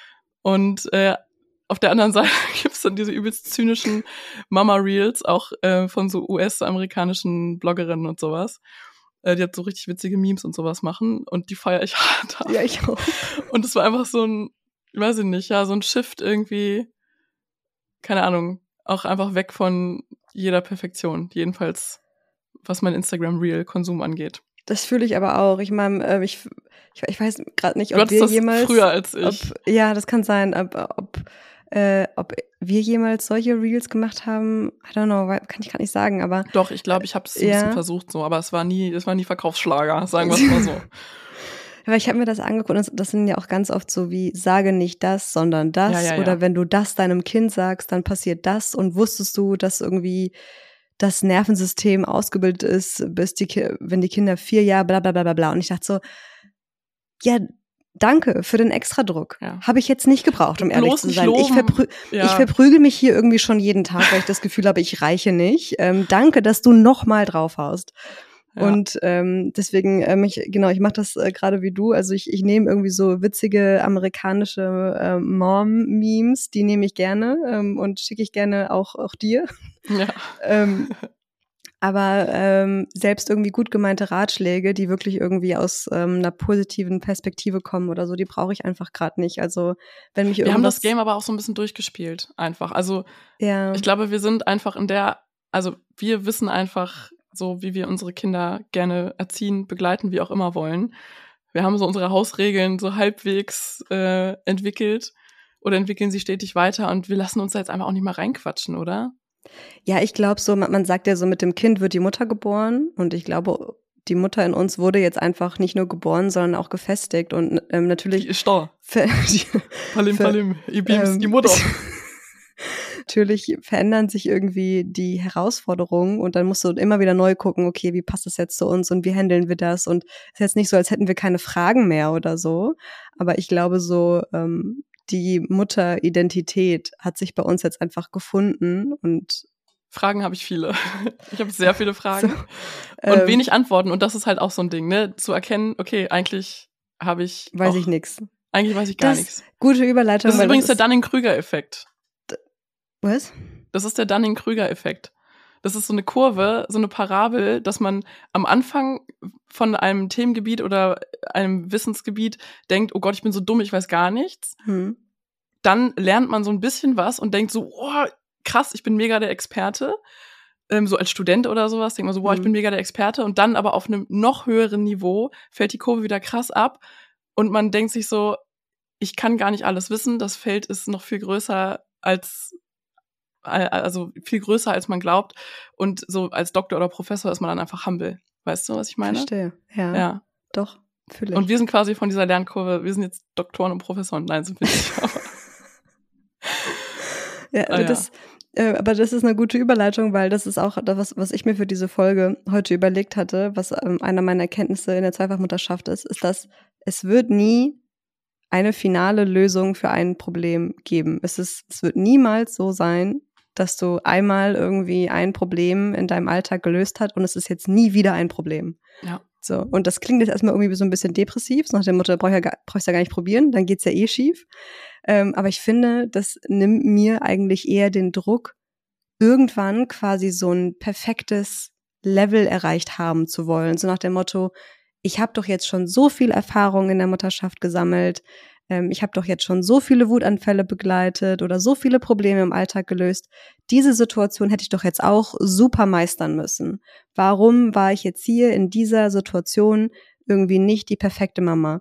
Und äh, auf der anderen Seite gibt's dann diese übelst zynischen Mama-Reels, auch äh, von so U S-amerikanischen Bloggerinnen und sowas, äh, die halt so richtig witzige Memes und sowas machen und die feiere ich hart ab. Ja, ich auch. Und es war einfach so ein, weiß ich nicht, ja, so ein Shift irgendwie, keine Ahnung, auch einfach weg von jeder Perfektion, jedenfalls was mein Instagram-Reel-Konsum angeht. Das fühle ich aber auch. Ich meine, äh, ich, ich, ich weiß gerade nicht, Du ob hattest wir das jemals, früher als ich. ob, ja, das kann sein, ob, ob, äh, ob wir jemals solche Reels gemacht haben. I don't know, kann ich gerade nicht sagen, aber Doch, ich glaube, ich habe es ein Ja. bisschen versucht so, aber es war nie, es war nie Verkaufsschlager, sagen wir es mal so. aber ich habe mir das angeguckt und das, das sind ja auch ganz oft so wie, sage nicht das, sondern das. Ja, ja, ja. Oder wenn du das deinem Kind sagst, dann passiert das. Und wusstest du, dass irgendwie das Nervensystem ausgebildet ist, bis die, Ki- wenn die Kinder vier Jahre, bla bla bla bla bla. Und ich dachte so, ja, danke für den Extradruck. Ja. Habe ich jetzt nicht gebraucht, um ehrlich Bloß zu nicht sein. Ich, loben. verprü Ja. ich verprügel mich hier irgendwie schon jeden Tag, weil ich das Gefühl habe, ich reiche nicht. Ähm, danke, dass du noch mal draufhaust. Ja. Und ähm, deswegen, ähm, ich, genau, ich mache das äh, gerade wie du. Also ich, ich nehme irgendwie so witzige amerikanische äh, Mom-Memes, die nehme ich gerne ähm, und schicke ich gerne auch, auch dir. Ja. ähm, aber ähm, selbst irgendwie gut gemeinte Ratschläge, die wirklich irgendwie aus ähm, einer positiven Perspektive kommen oder so, die brauche ich einfach gerade nicht. Also wenn mich Wir irgendwas... haben das Game aber auch so ein bisschen durchgespielt, einfach. Also ja. ich glaube, wir sind einfach in der, also wir wissen einfach so, wie wir unsere Kinder gerne erziehen, begleiten, wie auch immer wollen. Wir haben so unsere Hausregeln so halbwegs äh, entwickelt oder entwickeln sie stetig weiter und wir lassen uns da jetzt einfach auch nicht mal reinquatschen, oder? Ja, ich glaube so, man, man sagt ja so, mit dem Kind wird die Mutter geboren und ich glaube, die Mutter in uns wurde jetzt einfach nicht nur geboren, sondern auch gefestigt und ähm, natürlich... Die ist da. Ver- Palim, ver- palim, ich bin's, ähm, die Mutter. Natürlich verändern sich irgendwie die Herausforderungen und dann musst du immer wieder neu gucken, okay, wie passt das jetzt zu uns und wie handeln wir das? Und es ist jetzt nicht so, als hätten wir keine Fragen mehr oder so, aber ich glaube so, ähm, die Mutteridentität hat sich bei uns jetzt einfach gefunden und Fragen habe ich viele. Ich habe sehr viele Fragen so, und ähm, wenig Antworten und das ist halt auch so ein Ding, ne, zu erkennen, okay, eigentlich habe ich weiß auch, ich nichts. eigentlich weiß ich gar Das nichts. gute Überleitung. Das ist weil übrigens das der Dunning-Krüger-Effekt. Was? Das ist der Dunning-Krüger-Effekt. Das ist so eine Kurve, so eine Parabel, dass man am Anfang von einem Themengebiet oder einem Wissensgebiet denkt, oh Gott, ich bin so dumm, ich weiß gar nichts. Hm. Dann lernt man so ein bisschen was und denkt so, oh, krass, ich bin mega der Experte. Ähm, so als Student oder sowas denkt man so, boah, ich Hm. bin mega der Experte. Und dann aber auf einem noch höheren Niveau fällt die Kurve wieder krass ab und man denkt sich so, ich kann gar nicht alles wissen, das Feld ist noch viel größer als also viel größer, als man glaubt. Und so als Doktor oder Professor ist man dann einfach humble. Weißt du, was ich meine? Verstehe, ja. Ja. Doch, fühle ich. Und wir sind quasi von dieser Lernkurve, wir sind jetzt Doktoren und Professoren. Nein, sind wir nicht. Aber ja, ah, ja. das, äh, aber das ist eine gute Überleitung, weil das ist auch das, was, was ich mir für diese Folge heute überlegt hatte, was ähm, einer meiner Erkenntnisse in der Zweifachmutterschaft ist, ist, dass es wird nie eine finale Lösung für ein Problem geben. Es ist, es wird niemals so sein, dass du einmal irgendwie ein Problem in deinem Alltag gelöst hast und es ist jetzt nie wieder ein Problem. Ja. So, und das klingt jetzt erstmal irgendwie so ein bisschen depressiv, so nach der Motto, brauch ich ja gar, brauch ich's ja gar nicht probieren, dann geht's ja eh schief. Ähm, aber ich finde, das nimmt mir eigentlich eher den Druck, irgendwann quasi so ein perfektes Level erreicht haben zu wollen. So nach dem Motto, ich habe doch jetzt schon so viel Erfahrung in der Mutterschaft gesammelt, ähm, ich habe doch jetzt schon so viele Wutanfälle begleitet oder so viele Probleme im Alltag gelöst. Diese Situation hätte ich doch jetzt auch super meistern müssen. Warum war ich jetzt hier in dieser Situation irgendwie nicht die perfekte Mama?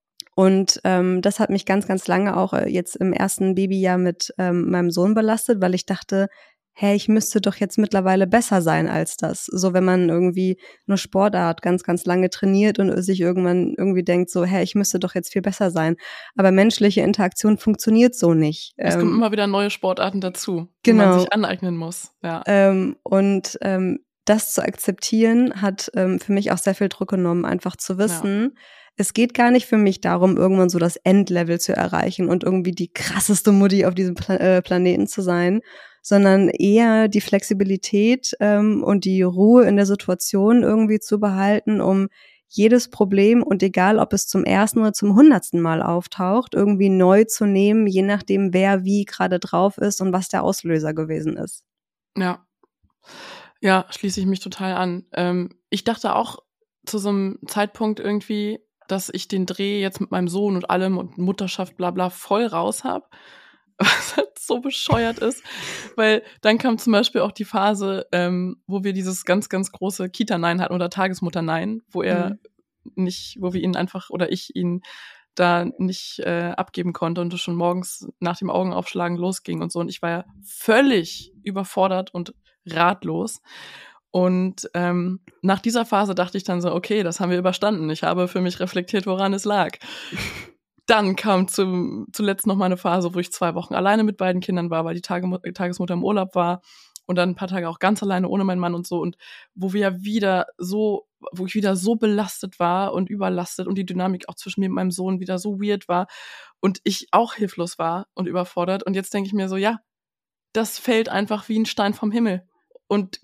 Und ähm, das hat mich ganz, ganz lange auch äh, jetzt im ersten Babyjahr mit ähm, meinem Sohn belastet, weil ich dachte, hey, ich müsste doch jetzt mittlerweile besser sein als das. So, wenn man irgendwie eine Sportart ganz, ganz lange trainiert und sich irgendwann irgendwie denkt so, hey, ich müsste doch jetzt viel besser sein. Aber menschliche Interaktion funktioniert so nicht. Es ähm, kommen immer wieder neue Sportarten dazu, die genau. man sich aneignen muss. Ja. Ähm, und ähm, das zu akzeptieren, hat ähm, für mich auch sehr viel Druck genommen, einfach zu wissen, ja. Es geht gar nicht für mich darum, irgendwann so das Endlevel zu erreichen und irgendwie die krasseste Mutti auf diesem Pla- äh, Planeten zu sein, sondern eher die Flexibilität ähm, und die Ruhe in der Situation irgendwie zu behalten, um jedes Problem und egal, ob es zum ersten oder zum hundertsten Mal auftaucht, irgendwie neu zu nehmen, je nachdem, wer wie gerade drauf ist und was der Auslöser gewesen ist. Ja, ja, schließe ich mich total an. Ähm, ich dachte auch zu so einem Zeitpunkt irgendwie, dass ich den Dreh jetzt mit meinem Sohn und allem und Mutterschaft bla bla voll raus habe, was halt so bescheuert ist, weil dann kam zum Beispiel auch die Phase, ähm, wo wir dieses ganz, ganz große Kita-Nein hatten oder Tagesmutter-Nein, wo er mhm. nicht, wo wir ihn einfach oder ich ihn da nicht äh, abgeben konnte und es schon morgens nach dem Augenaufschlagen losging und so und ich war ja völlig überfordert und ratlos. Und ähm, nach dieser Phase dachte ich dann so, okay, das haben wir überstanden. Ich habe für mich reflektiert, woran es lag. Dann kam zum, zuletzt noch mal eine Phase, wo ich zwei Wochen alleine mit beiden Kindern war, weil die Tage, Tagesmutter im Urlaub war und dann ein paar Tage auch ganz alleine ohne meinen Mann und so und wo wir ja wieder so, wo ich wieder so belastet war und überlastet und die Dynamik auch zwischen mir und meinem Sohn wieder so weird war und ich auch hilflos war und überfordert und jetzt denke ich mir so, ja, das fällt einfach wie ein Stein vom Himmel und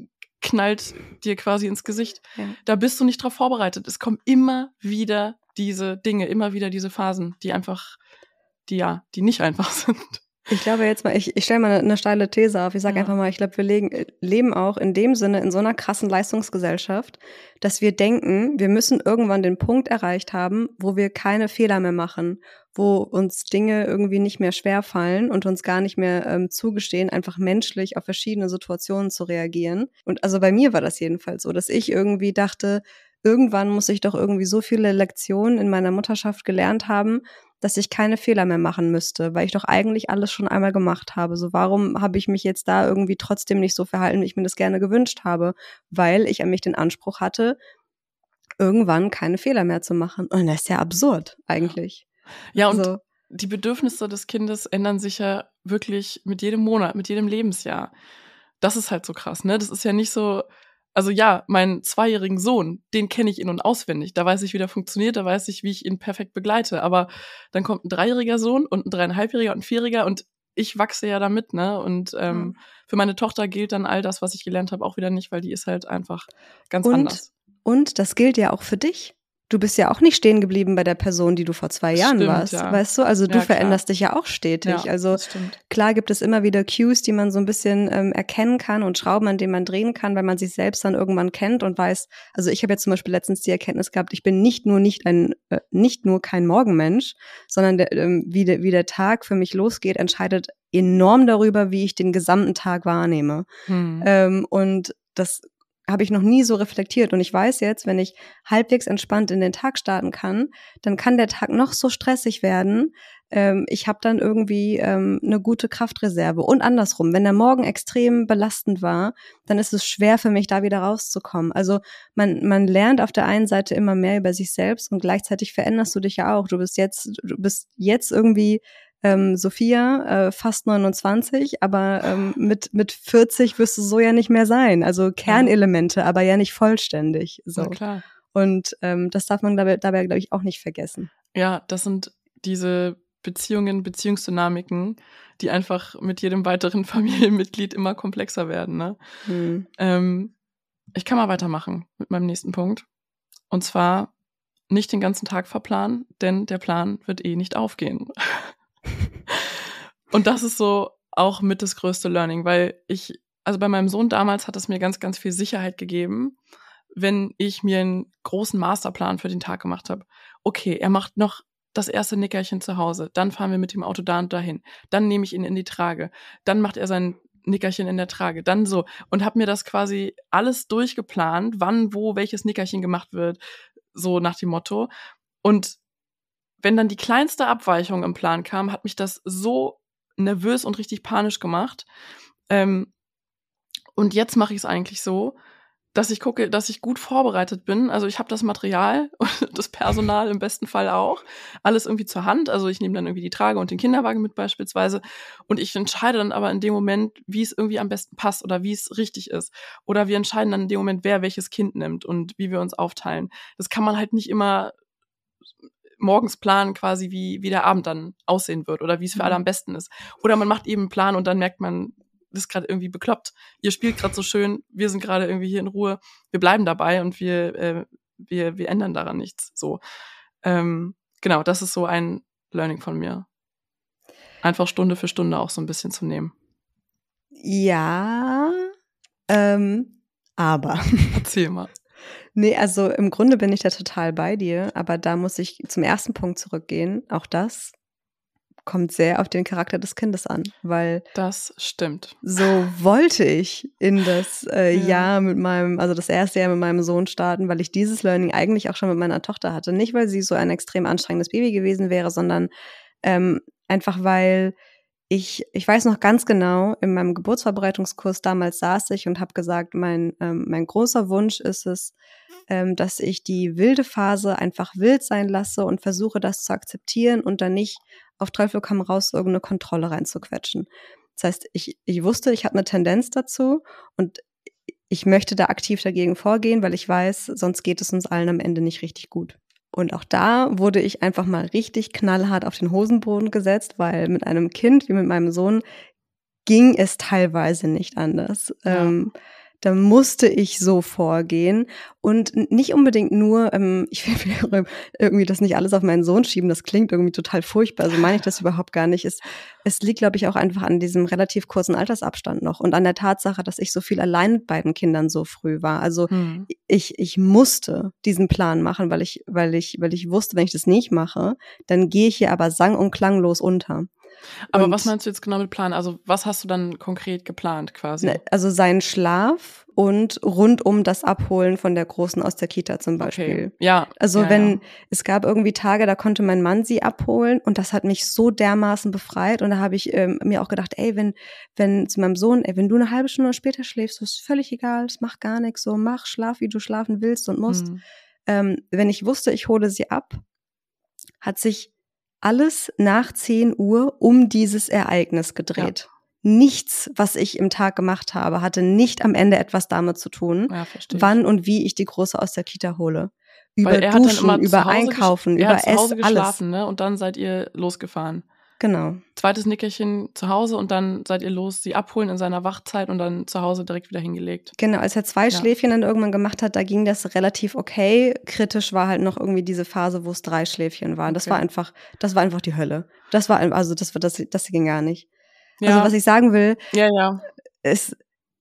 knallt dir quasi ins Gesicht. Ja. Da bist du nicht drauf vorbereitet. Es kommen immer wieder diese Dinge, immer wieder diese Phasen, die einfach, die ja, die nicht einfach sind. Ich glaube jetzt mal, ich, ich stelle mal eine, eine steile These auf. Ich sage Ja. einfach mal, ich glaube, wir legen, leben auch in dem Sinne in so einer krassen Leistungsgesellschaft, dass wir denken, wir müssen irgendwann den Punkt erreicht haben, wo wir keine Fehler mehr machen, wo uns Dinge irgendwie nicht mehr schwerfallen und uns gar nicht mehr ähm, zugestehen, einfach menschlich auf verschiedene Situationen zu reagieren. Und also bei mir war das jedenfalls so, dass ich irgendwie dachte, irgendwann muss ich doch irgendwie so viele Lektionen in meiner Mutterschaft gelernt haben, dass ich keine Fehler mehr machen müsste, weil ich doch eigentlich alles schon einmal gemacht habe. So, warum habe ich mich jetzt da irgendwie trotzdem nicht so verhalten, wie ich mir das gerne gewünscht habe? Weil ich an mich den Anspruch hatte, irgendwann keine Fehler mehr zu machen. Und das ist ja absurd eigentlich. Ja, und so. Die Bedürfnisse des Kindes ändern sich ja wirklich mit jedem Monat, mit jedem Lebensjahr. Das ist halt so krass, ne? Das ist ja nicht so. Also ja, meinen zweijährigen Sohn, den kenne ich in- und auswendig. Da weiß ich, wie der funktioniert, da weiß ich, wie ich ihn perfekt begleite. Aber dann kommt ein dreijähriger Sohn und ein dreieinhalbjähriger und ein vierjähriger und ich wachse ja damit, ne? Und ähm, Mhm. für meine Tochter gilt dann all das, was ich gelernt habe, auch wieder nicht, weil die ist halt einfach ganz Und, anders. und das gilt ja auch für dich. Du bist ja auch nicht stehen geblieben bei der Person, die du vor zwei Jahren Stimmt, warst, ja. weißt du? Also du Ja, klar. veränderst dich ja auch stetig. Ja, also das stimmt. klar gibt es immer wieder Cues, die man so ein bisschen ähm, erkennen kann und Schrauben, an denen man drehen kann, weil man sich selbst dann irgendwann kennt und weiß, also ich habe jetzt zum Beispiel letztens die Erkenntnis gehabt, ich bin nicht nur nicht ein, äh, nicht nur kein Morgenmensch, sondern der, ähm, wie, der, wie der Tag für mich losgeht, entscheidet enorm darüber, wie ich den gesamten Tag wahrnehme. Hm. Ähm, und das habe ich noch nie so reflektiert. Und ich weiß jetzt, wenn ich halbwegs entspannt in den Tag starten kann, dann kann der Tag noch so stressig werden. Ähm, ich habe dann irgendwie ähm, eine gute Kraftreserve. Und andersrum, wenn der Morgen extrem belastend war, dann ist es schwer für mich, da wieder rauszukommen. Also man, man lernt auf der einen Seite immer mehr über sich selbst und gleichzeitig veränderst du dich ja auch. Du bist jetzt, du bist jetzt irgendwie Ähm, Sophia, äh, fast neunundzwanzig, aber ähm, mit mit vierzig wirst du so ja nicht mehr sein. Also Kernelemente, ja. aber ja nicht vollständig. So. Na klar. Und ähm, das darf man dabei, dabei glaube ich, auch nicht vergessen. Ja, das sind diese Beziehungen, Beziehungsdynamiken, die einfach mit jedem weiteren Familienmitglied immer komplexer werden. Ne? Hm. Ähm, ich kann mal weitermachen mit meinem nächsten Punkt. Und zwar nicht den ganzen Tag verplanen, denn der Plan wird eh nicht aufgehen. Und das ist so auch mit das größte Learning, weil ich, also bei meinem Sohn damals hat es mir ganz, ganz viel Sicherheit gegeben, wenn ich mir einen großen Masterplan für den Tag gemacht habe. Okay, er macht noch das erste Nickerchen zu Hause, dann fahren wir mit dem Auto da und dahin, dann nehme ich ihn in die Trage, dann macht er sein Nickerchen in der Trage, dann so und habe mir das quasi alles durchgeplant, wann, wo, welches Nickerchen gemacht wird, so nach dem Motto. Und wenn dann die kleinste Abweichung im Plan kam, hat mich das so nervös und richtig panisch gemacht. Ähm, und jetzt mache ich es eigentlich so, dass ich gucke, dass ich gut vorbereitet bin. Also ich habe das Material und das Personal im besten Fall auch. Alles irgendwie zur Hand. Also ich nehme dann irgendwie die Trage und den Kinderwagen mit beispielsweise. Und ich entscheide dann aber in dem Moment, wie es irgendwie am besten passt oder wie es richtig ist. Oder wir entscheiden dann in dem Moment, wer welches Kind nimmt und wie wir uns aufteilen. Das kann man halt nicht immer morgens planen quasi, wie, wie der Abend dann aussehen wird oder wie es für alle am besten ist. Oder man macht eben einen Plan und dann merkt man, das ist gerade irgendwie bekloppt. Ihr spielt gerade so schön, wir sind gerade irgendwie hier in Ruhe, wir bleiben dabei und wir, äh, wir, wir ändern daran nichts. So, ähm, genau, das ist so ein Learning von mir. Einfach Stunde für Stunde auch so ein bisschen zu nehmen. Ja, ähm, aber. Erzähl mal. Nee, also im Grunde bin ich da total bei dir, aber da muss ich zum ersten Punkt zurückgehen. Auch das kommt sehr auf den Charakter des Kindes an, weil das stimmt. So wollte ich in das äh, ja. Jahr mit meinem, also das erste Jahr mit meinem Sohn starten, weil ich dieses Learning eigentlich auch schon mit meiner Tochter hatte. Nicht, weil sie so ein extrem anstrengendes Baby gewesen wäre, sondern ähm, einfach, weil ich, ich weiß noch ganz genau, in meinem Geburtsvorbereitungskurs damals saß ich und habe gesagt, mein, ähm, mein großer Wunsch ist es, ähm, dass ich die wilde Phase einfach wild sein lasse und versuche, das zu akzeptieren und dann nicht auf Teufel komm raus irgendeine Kontrolle reinzuquetschen. Das heißt, ich, ich wusste, ich habe eine Tendenz dazu und ich möchte da aktiv dagegen vorgehen, weil ich weiß, sonst geht es uns allen am Ende nicht richtig gut. Und auch da wurde ich einfach mal richtig knallhart auf den Hosenboden gesetzt, weil mit einem Kind wie mit meinem Sohn ging es teilweise nicht anders. Ja. Ähm, da musste ich so vorgehen und nicht unbedingt nur, ähm, ich will irgendwie das nicht alles auf meinen Sohn schieben, das klingt irgendwie total furchtbar, so meine ich das überhaupt gar nicht. Es, es liegt, glaube ich, auch einfach an diesem relativ kurzen Altersabstand noch und an der Tatsache, dass ich so viel allein mit beiden Kindern so früh war. Also hm. ich, ich musste diesen Plan machen, weil ich, weil ich, weil ich wusste, wenn ich das nicht mache, dann gehe ich hier aber sang- und klanglos unter. Aber und, was meinst du jetzt genau mit Plan? Also was hast du dann konkret geplant quasi? Ne, also seinen Schlaf und rund um das Abholen von der Großen aus der Kita zum Beispiel. Okay. Ja. Also ja, wenn, ja. es gab irgendwie Tage, da konnte mein Mann sie abholen und das hat mich so dermaßen befreit und da habe ich ähm, mir auch gedacht, ey, wenn, wenn zu meinem Sohn, ey, wenn du eine halbe Stunde später schläfst, das ist völlig egal, das macht gar nichts, so mach, schlaf, wie du schlafen willst und musst. Hm. Ähm, wenn ich wusste, ich hole sie ab, hat sich alles nach zehn Uhr um dieses Ereignis gedreht. Ja. Nichts, was ich im Tag gemacht habe, hatte nicht am Ende etwas damit zu tun, ja, wann und wie ich die Große aus der Kita hole. Über Weil er Duschen, hat dann immer über Einkaufen, er über hat zu Hause Essen, geschlafen, alles. Ne? Und dann seid ihr losgefahren. Genau. Zweites Nickerchen zu Hause und dann seid ihr los, sie abholen in seiner Wachzeit und dann zu Hause direkt wieder hingelegt. Genau, als er zwei ja. Schläfchen dann irgendwann gemacht hat, da ging das relativ okay. Kritisch war halt noch irgendwie diese Phase, wo es drei Schläfchen waren. Okay. Das war einfach, das war einfach die Hölle. Das war, also das war, das, das ging gar nicht. Ja. Also was ich sagen will, ja, ja. ist,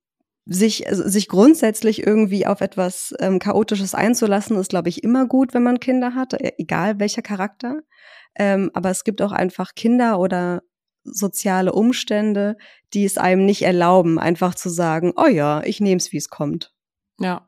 sich, also sich grundsätzlich irgendwie auf etwas ähm, Chaotisches einzulassen, ist, glaube ich, immer gut, wenn man Kinder hat, egal welcher Charakter. Ähm, aber es gibt auch einfach Kinder oder soziale Umstände, die es einem nicht erlauben, einfach zu sagen, oh ja, ich nehme es, wie es kommt. Ja,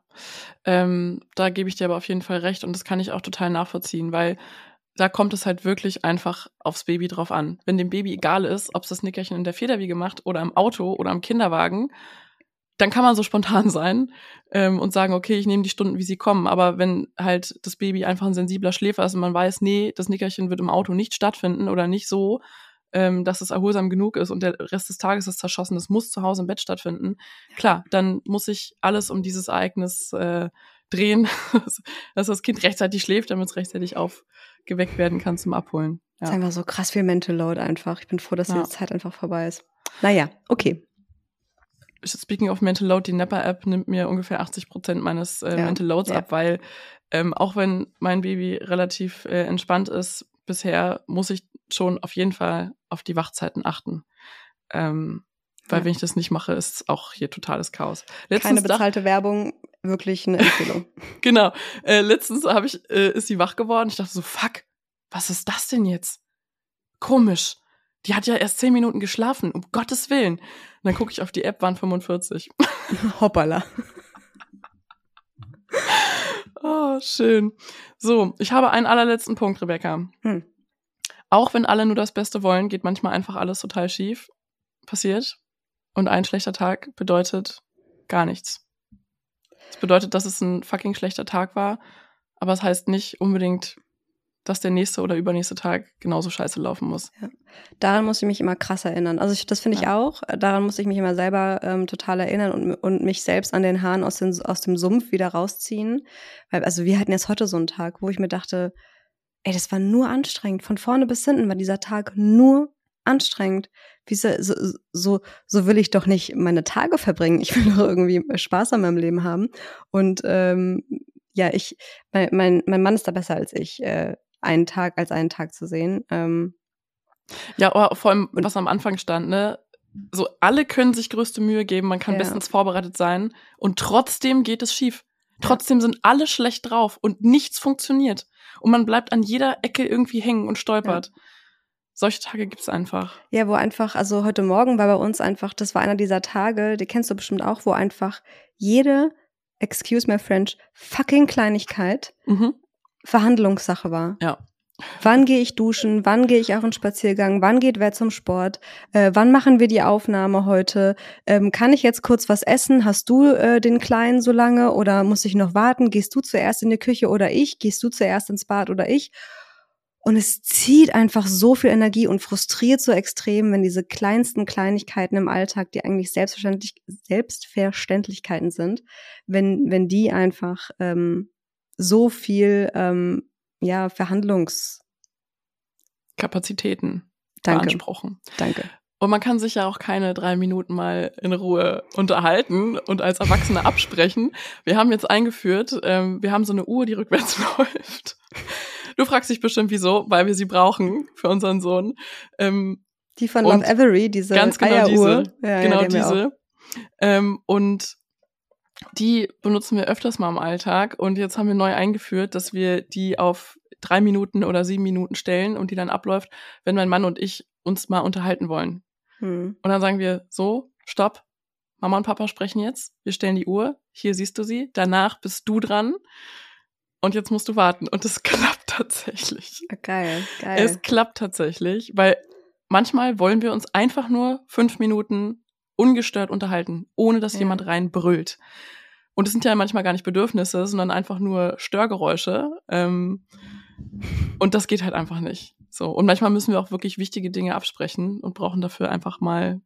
ähm, da gebe ich dir aber auf jeden Fall recht und das kann ich auch total nachvollziehen, weil da kommt es halt wirklich einfach aufs Baby drauf an. Wenn dem Baby egal ist, ob es das Nickerchen in der Federwiege macht oder im Auto oder am Kinderwagen, dann kann man so spontan sein ähm, und sagen, okay, ich nehme die Stunden, wie sie kommen. Aber wenn halt das Baby einfach ein sensibler Schläfer ist und man weiß, nee, das Nickerchen wird im Auto nicht stattfinden oder nicht so, ähm, dass es erholsam genug ist und der Rest des Tages ist zerschossen, das muss zu Hause im Bett stattfinden. Klar, dann muss ich alles um dieses Ereignis äh, drehen, dass das Kind rechtzeitig schläft, damit es rechtzeitig aufgeweckt werden kann zum Abholen. Ja. Das ist einfach so krass viel Mental Load einfach. Ich bin froh, dass ja. diese Zeit einfach vorbei ist. Naja, okay. Speaking of Mental Load, die Napper-App nimmt mir ungefähr achtzig Prozent meines äh, ja. Mental Loads ja. ab, weil ähm, auch wenn mein Baby relativ äh, entspannt ist, bisher muss ich schon auf jeden Fall auf die Wachzeiten achten. Ähm, weil ja. wenn ich das nicht mache, ist auch hier totales Chaos. Letztens Keine bezahlte dacht, Werbung, wirklich eine Empfehlung. Genau. Äh, letztens habe ich, äh, ist sie wach geworden. Ich dachte so, fuck, was ist das denn jetzt? Komisch. Die hat ja erst zehn Minuten geschlafen, um Gottes Willen. Und dann gucke ich auf die App, waren fünfundvierzig. Hoppala. Oh, schön. So, ich habe einen allerletzten Punkt, Rebecca. Hm. Auch wenn alle nur das Beste wollen, geht manchmal einfach alles total schief. Passiert. Und ein schlechter Tag bedeutet gar nichts. Das bedeutet, dass es ein fucking schlechter Tag war, aber es heißt nicht unbedingt, dass der nächste oder übernächste Tag genauso scheiße laufen muss. Ja. Daran muss ich mich immer krass erinnern. Also ich, das finde ich ja. auch. Daran muss ich mich immer selber ähm, total erinnern und, und mich selbst an den Haaren aus, den, aus dem Sumpf wieder rausziehen. Weil, also wir hatten jetzt heute so einen Tag, wo ich mir dachte, ey, das war nur anstrengend. Von vorne bis hinten war dieser Tag nur anstrengend. Wie so, so, so, so will ich doch nicht meine Tage verbringen. Ich will doch irgendwie Spaß an meinem Leben haben. Und ähm, ja, ich, mein, mein, mein Mann ist da besser als ich, äh, einen Tag als einen Tag zu sehen. Ähm, ja, aber vor allem, was am Anfang stand, ne? So, alle können sich größte Mühe geben, man kann ja. bestens vorbereitet sein und trotzdem geht es schief. Trotzdem sind alle schlecht drauf und nichts funktioniert. Und man bleibt an jeder Ecke irgendwie hängen und stolpert. Ja. Solche Tage gibt's einfach. Ja, wo einfach, also heute Morgen war bei uns einfach, das war einer dieser Tage, die kennst du bestimmt auch, wo einfach jede, excuse my French, fucking Kleinigkeit mhm. Verhandlungssache war. Ja. Wann gehe ich duschen? Wann gehe ich auf einen Spaziergang? Wann geht wer zum Sport? Äh, wann machen wir die Aufnahme heute? Ähm, kann ich jetzt kurz was essen? Hast du äh, den Kleinen so lange? Oder muss ich noch warten? Gehst du zuerst in die Küche oder ich? Gehst du zuerst ins Bad oder ich? Und es zieht einfach so viel Energie und frustriert so extrem, wenn diese kleinsten Kleinigkeiten im Alltag, die eigentlich selbstverständlich, Selbstverständlichkeiten sind, wenn, wenn die einfach ähm, so viel ähm, ja, Verhandlungskapazitäten Kapazitäten beanspruchen. Danke. Und man kann sich ja auch keine drei Minuten mal in Ruhe unterhalten und als Erwachsene absprechen. Wir haben jetzt eingeführt, ähm, wir haben so eine Uhr, die rückwärts läuft. Du fragst dich bestimmt, wieso, weil wir sie brauchen für unseren Sohn. Ähm, die von Love Avery, diese ganz genau Eieruhr. Diese, ja, genau ja, die diese. Ähm, und die benutzen wir öfters mal im Alltag. Und jetzt haben wir neu eingeführt, dass wir die auf drei Minuten oder sieben Minuten stellen und die dann abläuft, wenn mein Mann und ich uns mal unterhalten wollen. Hm. Und dann sagen wir so, stopp, Mama und Papa sprechen jetzt, wir stellen die Uhr, hier siehst du sie, danach bist du dran und jetzt musst du warten. Und es klappt tatsächlich. Geil, geil. Es klappt tatsächlich, weil manchmal wollen wir uns einfach nur fünf Minuten ungestört unterhalten, ohne dass ja. jemand reinbrüllt. Und es sind ja manchmal gar nicht Bedürfnisse, sondern einfach nur Störgeräusche. Ähm, und das geht halt einfach nicht. So. Und manchmal müssen wir auch wirklich wichtige Dinge absprechen und brauchen dafür einfach mal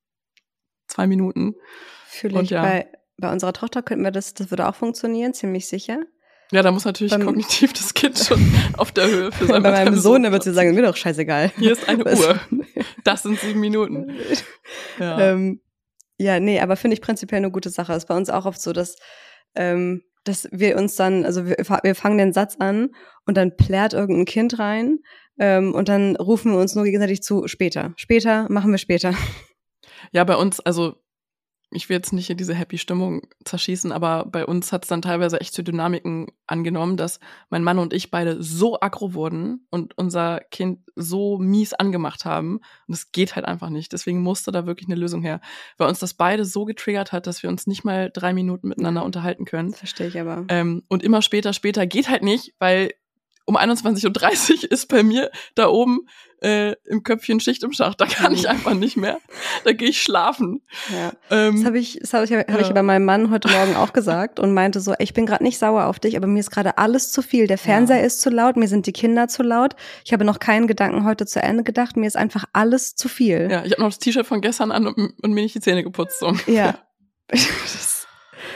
zwei Minuten. Fühle ich. Ja. Bei, bei unserer Tochter könnten wir das, das würde auch funktionieren, ziemlich sicher. Ja, da muss natürlich Beim, kognitiv das Kind schon auf der Höhe für sein. Bei meinem Sohn, da wird sie sagen, mir doch scheißegal. Hier ist eine Uhr. Das sind sieben Minuten. Ja, ähm, ja nee, aber finde ich prinzipiell eine gute Sache. Ist bei uns auch oft so, dass, ähm, dass wir uns dann, also wir, wir fangen den Satz an und dann plärt irgendein Kind rein ähm, und dann rufen wir uns nur gegenseitig zu, später. Später, machen wir später. Ja, bei uns, also ich will jetzt nicht hier diese Happy-Stimmung zerschießen, aber bei uns hat es dann teilweise echt zu Dynamiken angenommen, dass mein Mann und ich beide so aggro wurden und unser Kind so mies angemacht haben. Und es geht halt einfach nicht. Deswegen musste da wirklich eine Lösung her. Weil uns das beide so getriggert hat, dass wir uns nicht mal drei Minuten miteinander unterhalten können. Verstehe ich aber. Ähm, und immer später, später geht halt nicht, weil um einundzwanzig Uhr dreißig ist bei mir da oben äh, im Köpfchen Schicht im Schacht. Da kann ich einfach nicht mehr. Da gehe ich schlafen. Ja. Ähm, das habe ich, das hab ich, hab ja. ich bei meinem Mann heute Morgen auch gesagt und meinte so, ich bin gerade nicht sauer auf dich, aber mir ist gerade alles zu viel. Der Fernseher ja. ist zu laut, mir sind die Kinder zu laut. Ich habe noch keinen Gedanken heute zu Ende gedacht. Mir ist einfach alles zu viel. Ja, ich habe noch das T-Shirt von gestern an und, und mir nicht die Zähne geputzt. So. Ja. das,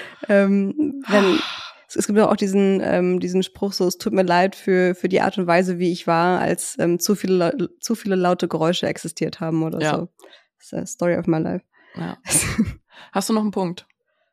ähm, wenn Es gibt auch diesen ähm, diesen Spruch so, es tut mir leid für für die Art und Weise, wie ich war, als ähm, zu viele zu viele laute Geräusche existiert haben oder ja. so. Das ist a story of my life. Ja. Hast du noch einen Punkt?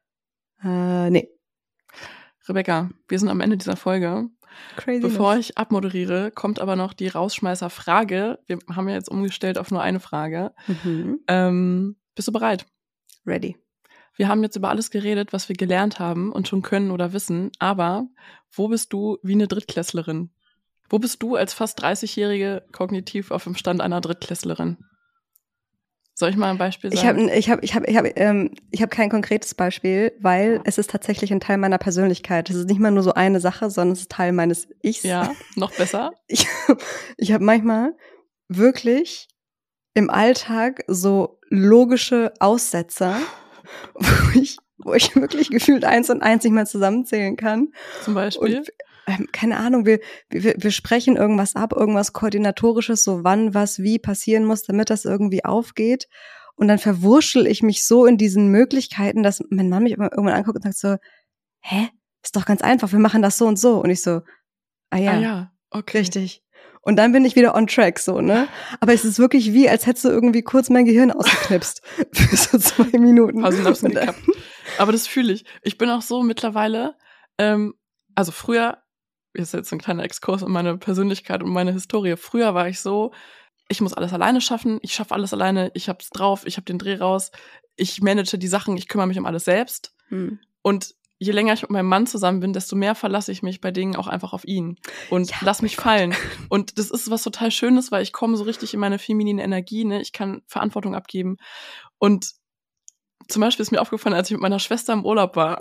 Äh, nee. Rebecca, wir sind am Ende dieser Folge. Crazy. Bevor ich abmoderiere, kommt aber noch die Rausschmeißer-Frage. Wir haben ja jetzt umgestellt auf nur eine Frage. Mhm. Ähm, bist du bereit? Ready. Wir haben jetzt über alles geredet, was wir gelernt haben und schon können oder wissen, aber wo bist du wie eine Drittklässlerin? Wo bist du als fast dreißigjährige kognitiv auf dem Stand einer Drittklässlerin? Soll ich mal ein Beispiel sagen? Ich habe ich hab, ich hab, ich hab, ähm, ich hab kein konkretes Beispiel, weil es ist tatsächlich ein Teil meiner Persönlichkeit. Es ist nicht mal nur so eine Sache, sondern es ist Teil meines Ichs. Ja, noch besser. Ich, ich habe manchmal wirklich im Alltag so logische Aussetzer, wo ich, wo ich wirklich gefühlt eins und eins nicht mehr zusammenzählen kann. Zum Beispiel? Und, ähm, keine Ahnung, wir, wir, wir sprechen irgendwas ab, irgendwas Koordinatorisches, so wann, was, wie passieren muss, damit das irgendwie aufgeht. Und dann verwurschel ich mich so in diesen Möglichkeiten, dass mein Mann mich immer irgendwann anguckt und sagt so, hä? Ist doch ganz einfach, wir machen das so und so. Und ich so, ah ja, ah ja, okay. Richtig. Und dann bin ich wieder on track, so, ne? Aber es ist wirklich wie, als hättest du irgendwie kurz mein Gehirn ausgeknipst. Für so zwei Minuten. Also Synapsen gekappt. Aber das fühle ich. Ich bin auch so mittlerweile, ähm, also früher, ist jetzt ein kleiner Exkurs in meine Persönlichkeit und meine Historie. Früher war ich so, ich muss alles alleine schaffen, ich schaffe alles alleine, ich hab's drauf, ich hab den Dreh raus, ich manage die Sachen, ich kümmere mich um alles selbst. Hm. Und je länger ich mit meinem Mann zusammen bin, desto mehr verlasse ich mich bei Dingen auch einfach auf ihn und ja, lass mich fallen. Und das ist was total Schönes, weil ich komme so richtig in meine feminine Energie, ne? Ich kann Verantwortung abgeben. Und zum Beispiel ist mir aufgefallen, als ich mit meiner Schwester im Urlaub war,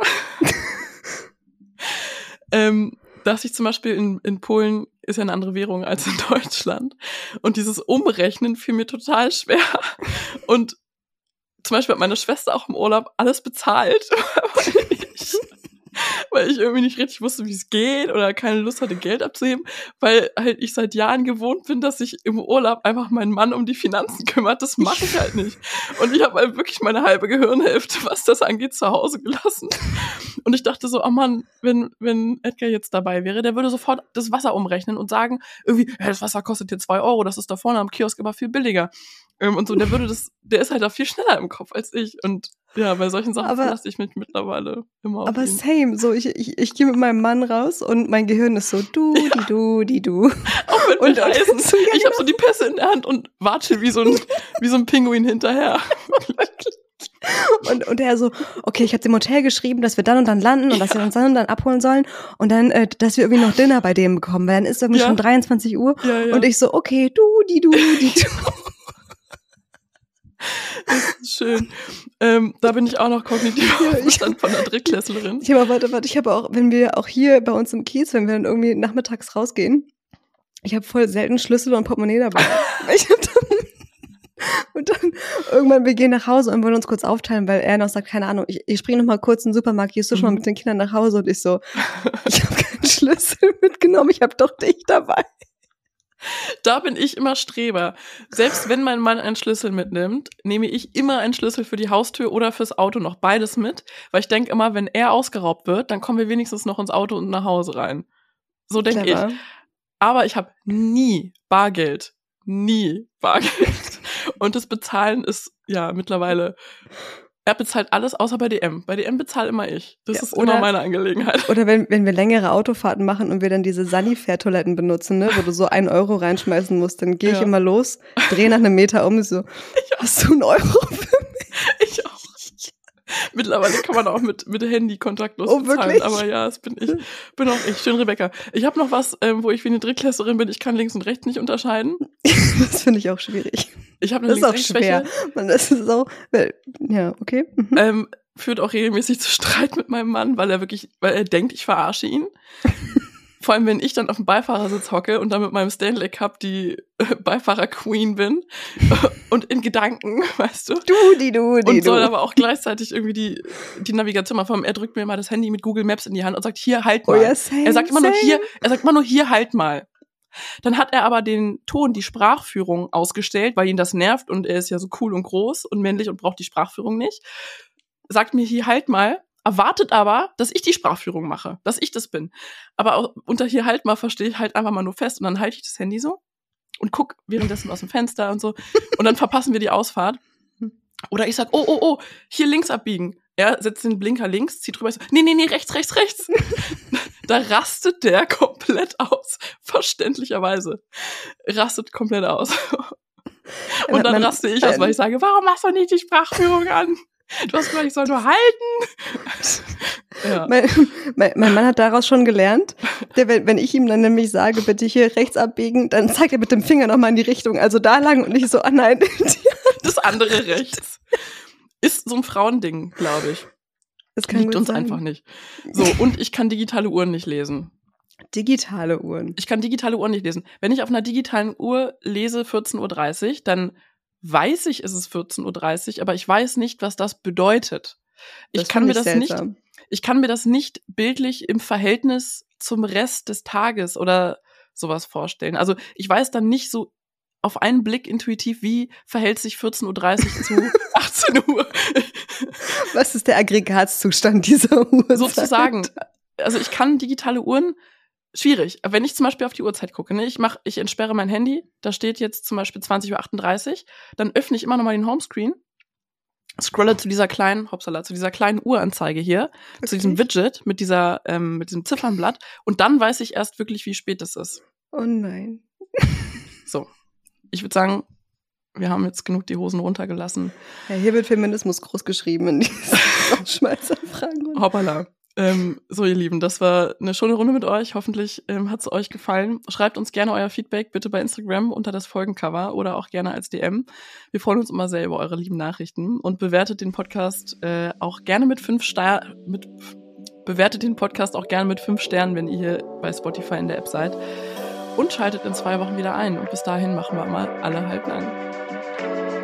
ähm, dass ich zum Beispiel in, in Polen, ist ja eine andere Währung als in Deutschland, und dieses Umrechnen fiel mir total schwer. Und zum Beispiel hat meine Schwester auch im Urlaub alles bezahlt, weil ich, weil ich irgendwie nicht richtig wusste, wie es geht oder keine Lust hatte, Geld abzuheben, weil halt ich seit Jahren gewohnt bin, dass sich im Urlaub einfach mein Mann um die Finanzen kümmert. Das mache ich halt nicht. Und ich habe halt wirklich meine halbe Gehirnhälfte, was das angeht, zu Hause gelassen. Und ich dachte so, oh Mann, wenn wenn Edgar jetzt dabei wäre, der würde sofort das Wasser umrechnen und sagen, irgendwie, ja, das Wasser kostet hier zwei Euro, das ist da vorne am Kiosk aber viel billiger. Ähm, und so, der würde das, der ist halt da viel schneller im Kopf als ich. Und ja, bei solchen Sachen Aber- verlasse ich mich mittlerweile immer auf Aber ihn. same, so ich, ich, ich gehe mit meinem Mann raus und mein Gehirn ist so du, die du, die du. Auch mit Und- Reisen. so, ja, Ich habe so die Pässe in der Hand und warte wie so ein, wie so ein Pinguin hinterher. Und, und er so, okay, ich habe dem Hotel geschrieben, dass wir dann und dann landen und dass wir uns dann und dann abholen sollen und dann, äh, dass wir irgendwie noch Dinner bei dem bekommen, weil dann ist irgendwie Ja. schon dreiundzwanzig Uhr Ja, ja. und ich so, okay, du, die du, die du. Das ist schön. Ähm, da bin ich auch noch kognitiv Ja, ich- Aufstand von der Drittklässlerin. Ich habe, warte, warte, ich habe auch, wenn wir auch hier bei uns im Kiez, wenn wir dann irgendwie nachmittags rausgehen, ich habe voll selten Schlüssel und Portemonnaie dabei. Ich hab dann, und dann irgendwann, wir gehen nach Hause und wollen uns kurz aufteilen, weil er noch sagt, keine Ahnung, ich, ich springe noch mal kurz in den Supermarkt, gehst du schon mal Mhm. mit den Kindern nach Hause? Und ich so, ich habe keinen Schlüssel mitgenommen, ich habe doch dich dabei. Da bin ich immer Streber. Selbst wenn mein Mann einen Schlüssel mitnimmt, nehme ich immer einen Schlüssel für die Haustür oder fürs Auto noch beides mit, weil ich denke immer, wenn er ausgeraubt wird, dann kommen wir wenigstens noch ins Auto und nach Hause rein. So denke ich. Clever. Aber ich habe nie Bargeld. Nie Bargeld. Und das Bezahlen ist ja mittlerweile, er bezahlt alles außer bei D M. Bei D M bezahle immer ich. Das Ja, ist oder- immer meine Angelegenheit. Oder wenn, wenn wir längere Autofahrten machen und wir dann diese Sanifair-Toiletten benutzen, ne, wo du so einen Euro reinschmeißen musst, dann gehe ich Ja. immer los, drehe nach einem Meter um, so, hast du einen Euro für mich? Ich auch. Mittlerweile kann man auch mit, mit Handy kontaktlos Oh, bezahlen. wirklich? Aber ja, das bin ich. Bin auch ich. Schön, Rebecca. Ich habe noch was, ähm, wo ich wie eine Drittklässlerin bin. Ich kann links und rechts nicht unterscheiden. Das finde ich auch schwierig. Ich habe eine Das ist auch Links-Rechts-Schwäche. schwer. Man, das ist so, weil- ja, okay. Mhm. Ähm, führt auch regelmäßig zu Streit mit meinem Mann, weil er wirklich, weil er denkt, ich verarsche ihn. Vor allem, wenn ich dann auf dem Beifahrersitz hocke und dann mit meinem Stanley Cup die äh, Beifahrer-Queen bin und in Gedanken, weißt du, Du, die, du, die, und soll du. aber auch gleichzeitig irgendwie die, die Navigation machen. Vor allem, er drückt mir mal das Handy mit Google Maps in die Hand und sagt, hier, halt Oh mal. ja, same, er sagt immer same. nur hier, er sagt immer nur hier, halt mal. Dann hat er aber den Ton, die Sprachführung ausgestellt, weil ihn das nervt und er ist ja so cool und groß und männlich und braucht die Sprachführung nicht. Sagt mir hier, halt mal. Erwartet aber, dass ich die Sprachführung mache, dass ich das bin. Aber auch unter hier halt mal verstehe ich halt einfach mal nur fest und dann halte ich das Handy so und guck währenddessen aus dem Fenster und so und dann verpassen wir die Ausfahrt. Oder ich sag, oh, oh, oh, hier links abbiegen. Er setzt den Blinker links, zieht rüber, ich so, nee, nee, nee, rechts, rechts, rechts. Da rastet der komplett aus, verständlicherweise. Rastet komplett aus. Und dann Man- raste ich aus, weil ich sage, warum machst du nicht die Sprachführung an? Du hast gesagt, ich soll nur halten. Ja. Mein, mein, mein Mann hat daraus schon gelernt, der, wenn, wenn ich ihm dann nämlich sage, bitte hier rechts abbiegen, dann zeigt er mit dem Finger nochmal in die Richtung, also da lang und nicht so, ah nein. Das andere rechts. Ist so ein Frauending, glaube ich. Das kann Liegt gut uns sein. einfach nicht. So, und ich kann digitale Uhren nicht lesen. Digitale Uhren. Ich kann digitale Uhren nicht lesen. Wenn ich auf einer digitalen Uhr lese vierzehn Uhr dreißig, dann weiß ich, ist es vierzehn Uhr dreißig, aber ich weiß nicht, was das bedeutet. Ich Das kann find mir ich das nicht, seltsam. ich kann mir das nicht bildlich im Verhältnis zum Rest des Tages oder sowas vorstellen. Also ich weiß dann nicht so auf einen Blick intuitiv, wie verhält sich vierzehn Uhr dreißig zu achtzehn Uhr. Was ist der Aggregatzustand dieser Uhr? Sozusagen. Also ich kann digitale Uhren schwierig. Wenn ich zum Beispiel auf die Uhrzeit gucke, ne, ich mach, ich entsperre mein Handy, da steht jetzt zum Beispiel zwanzig Uhr achtunddreißig, dann öffne ich immer noch mal den Homescreen, scrolle zu dieser kleinen, hoppsala, zu dieser kleinen Uhranzeige hier, Okay. zu diesem Widget mit dieser, ähm, mit diesem Ziffernblatt und dann weiß ich erst wirklich, wie spät es ist. Oh nein. So. Ich würde sagen, wir haben jetzt genug die Hosen runtergelassen. Ja, hier wird Feminismus groß geschrieben in diesen Rausschmeißerfragen. Hoppala. Ähm, so, ihr Lieben, das war eine schöne Runde mit euch. Hoffentlich ähm, hat es euch gefallen. Schreibt uns gerne euer Feedback bitte bei Instagram unter das Folgencover oder auch gerne als D M. Wir freuen uns immer sehr über eure lieben Nachrichten und bewertet den Podcast äh, auch gerne mit fünf Sternen. Mit bewertet den Podcast auch gerne mit fünf Sternen, wenn ihr hier bei Spotify in der App seid. Und schaltet in zwei Wochen wieder ein. Und bis dahin machen wir mal alle halblang.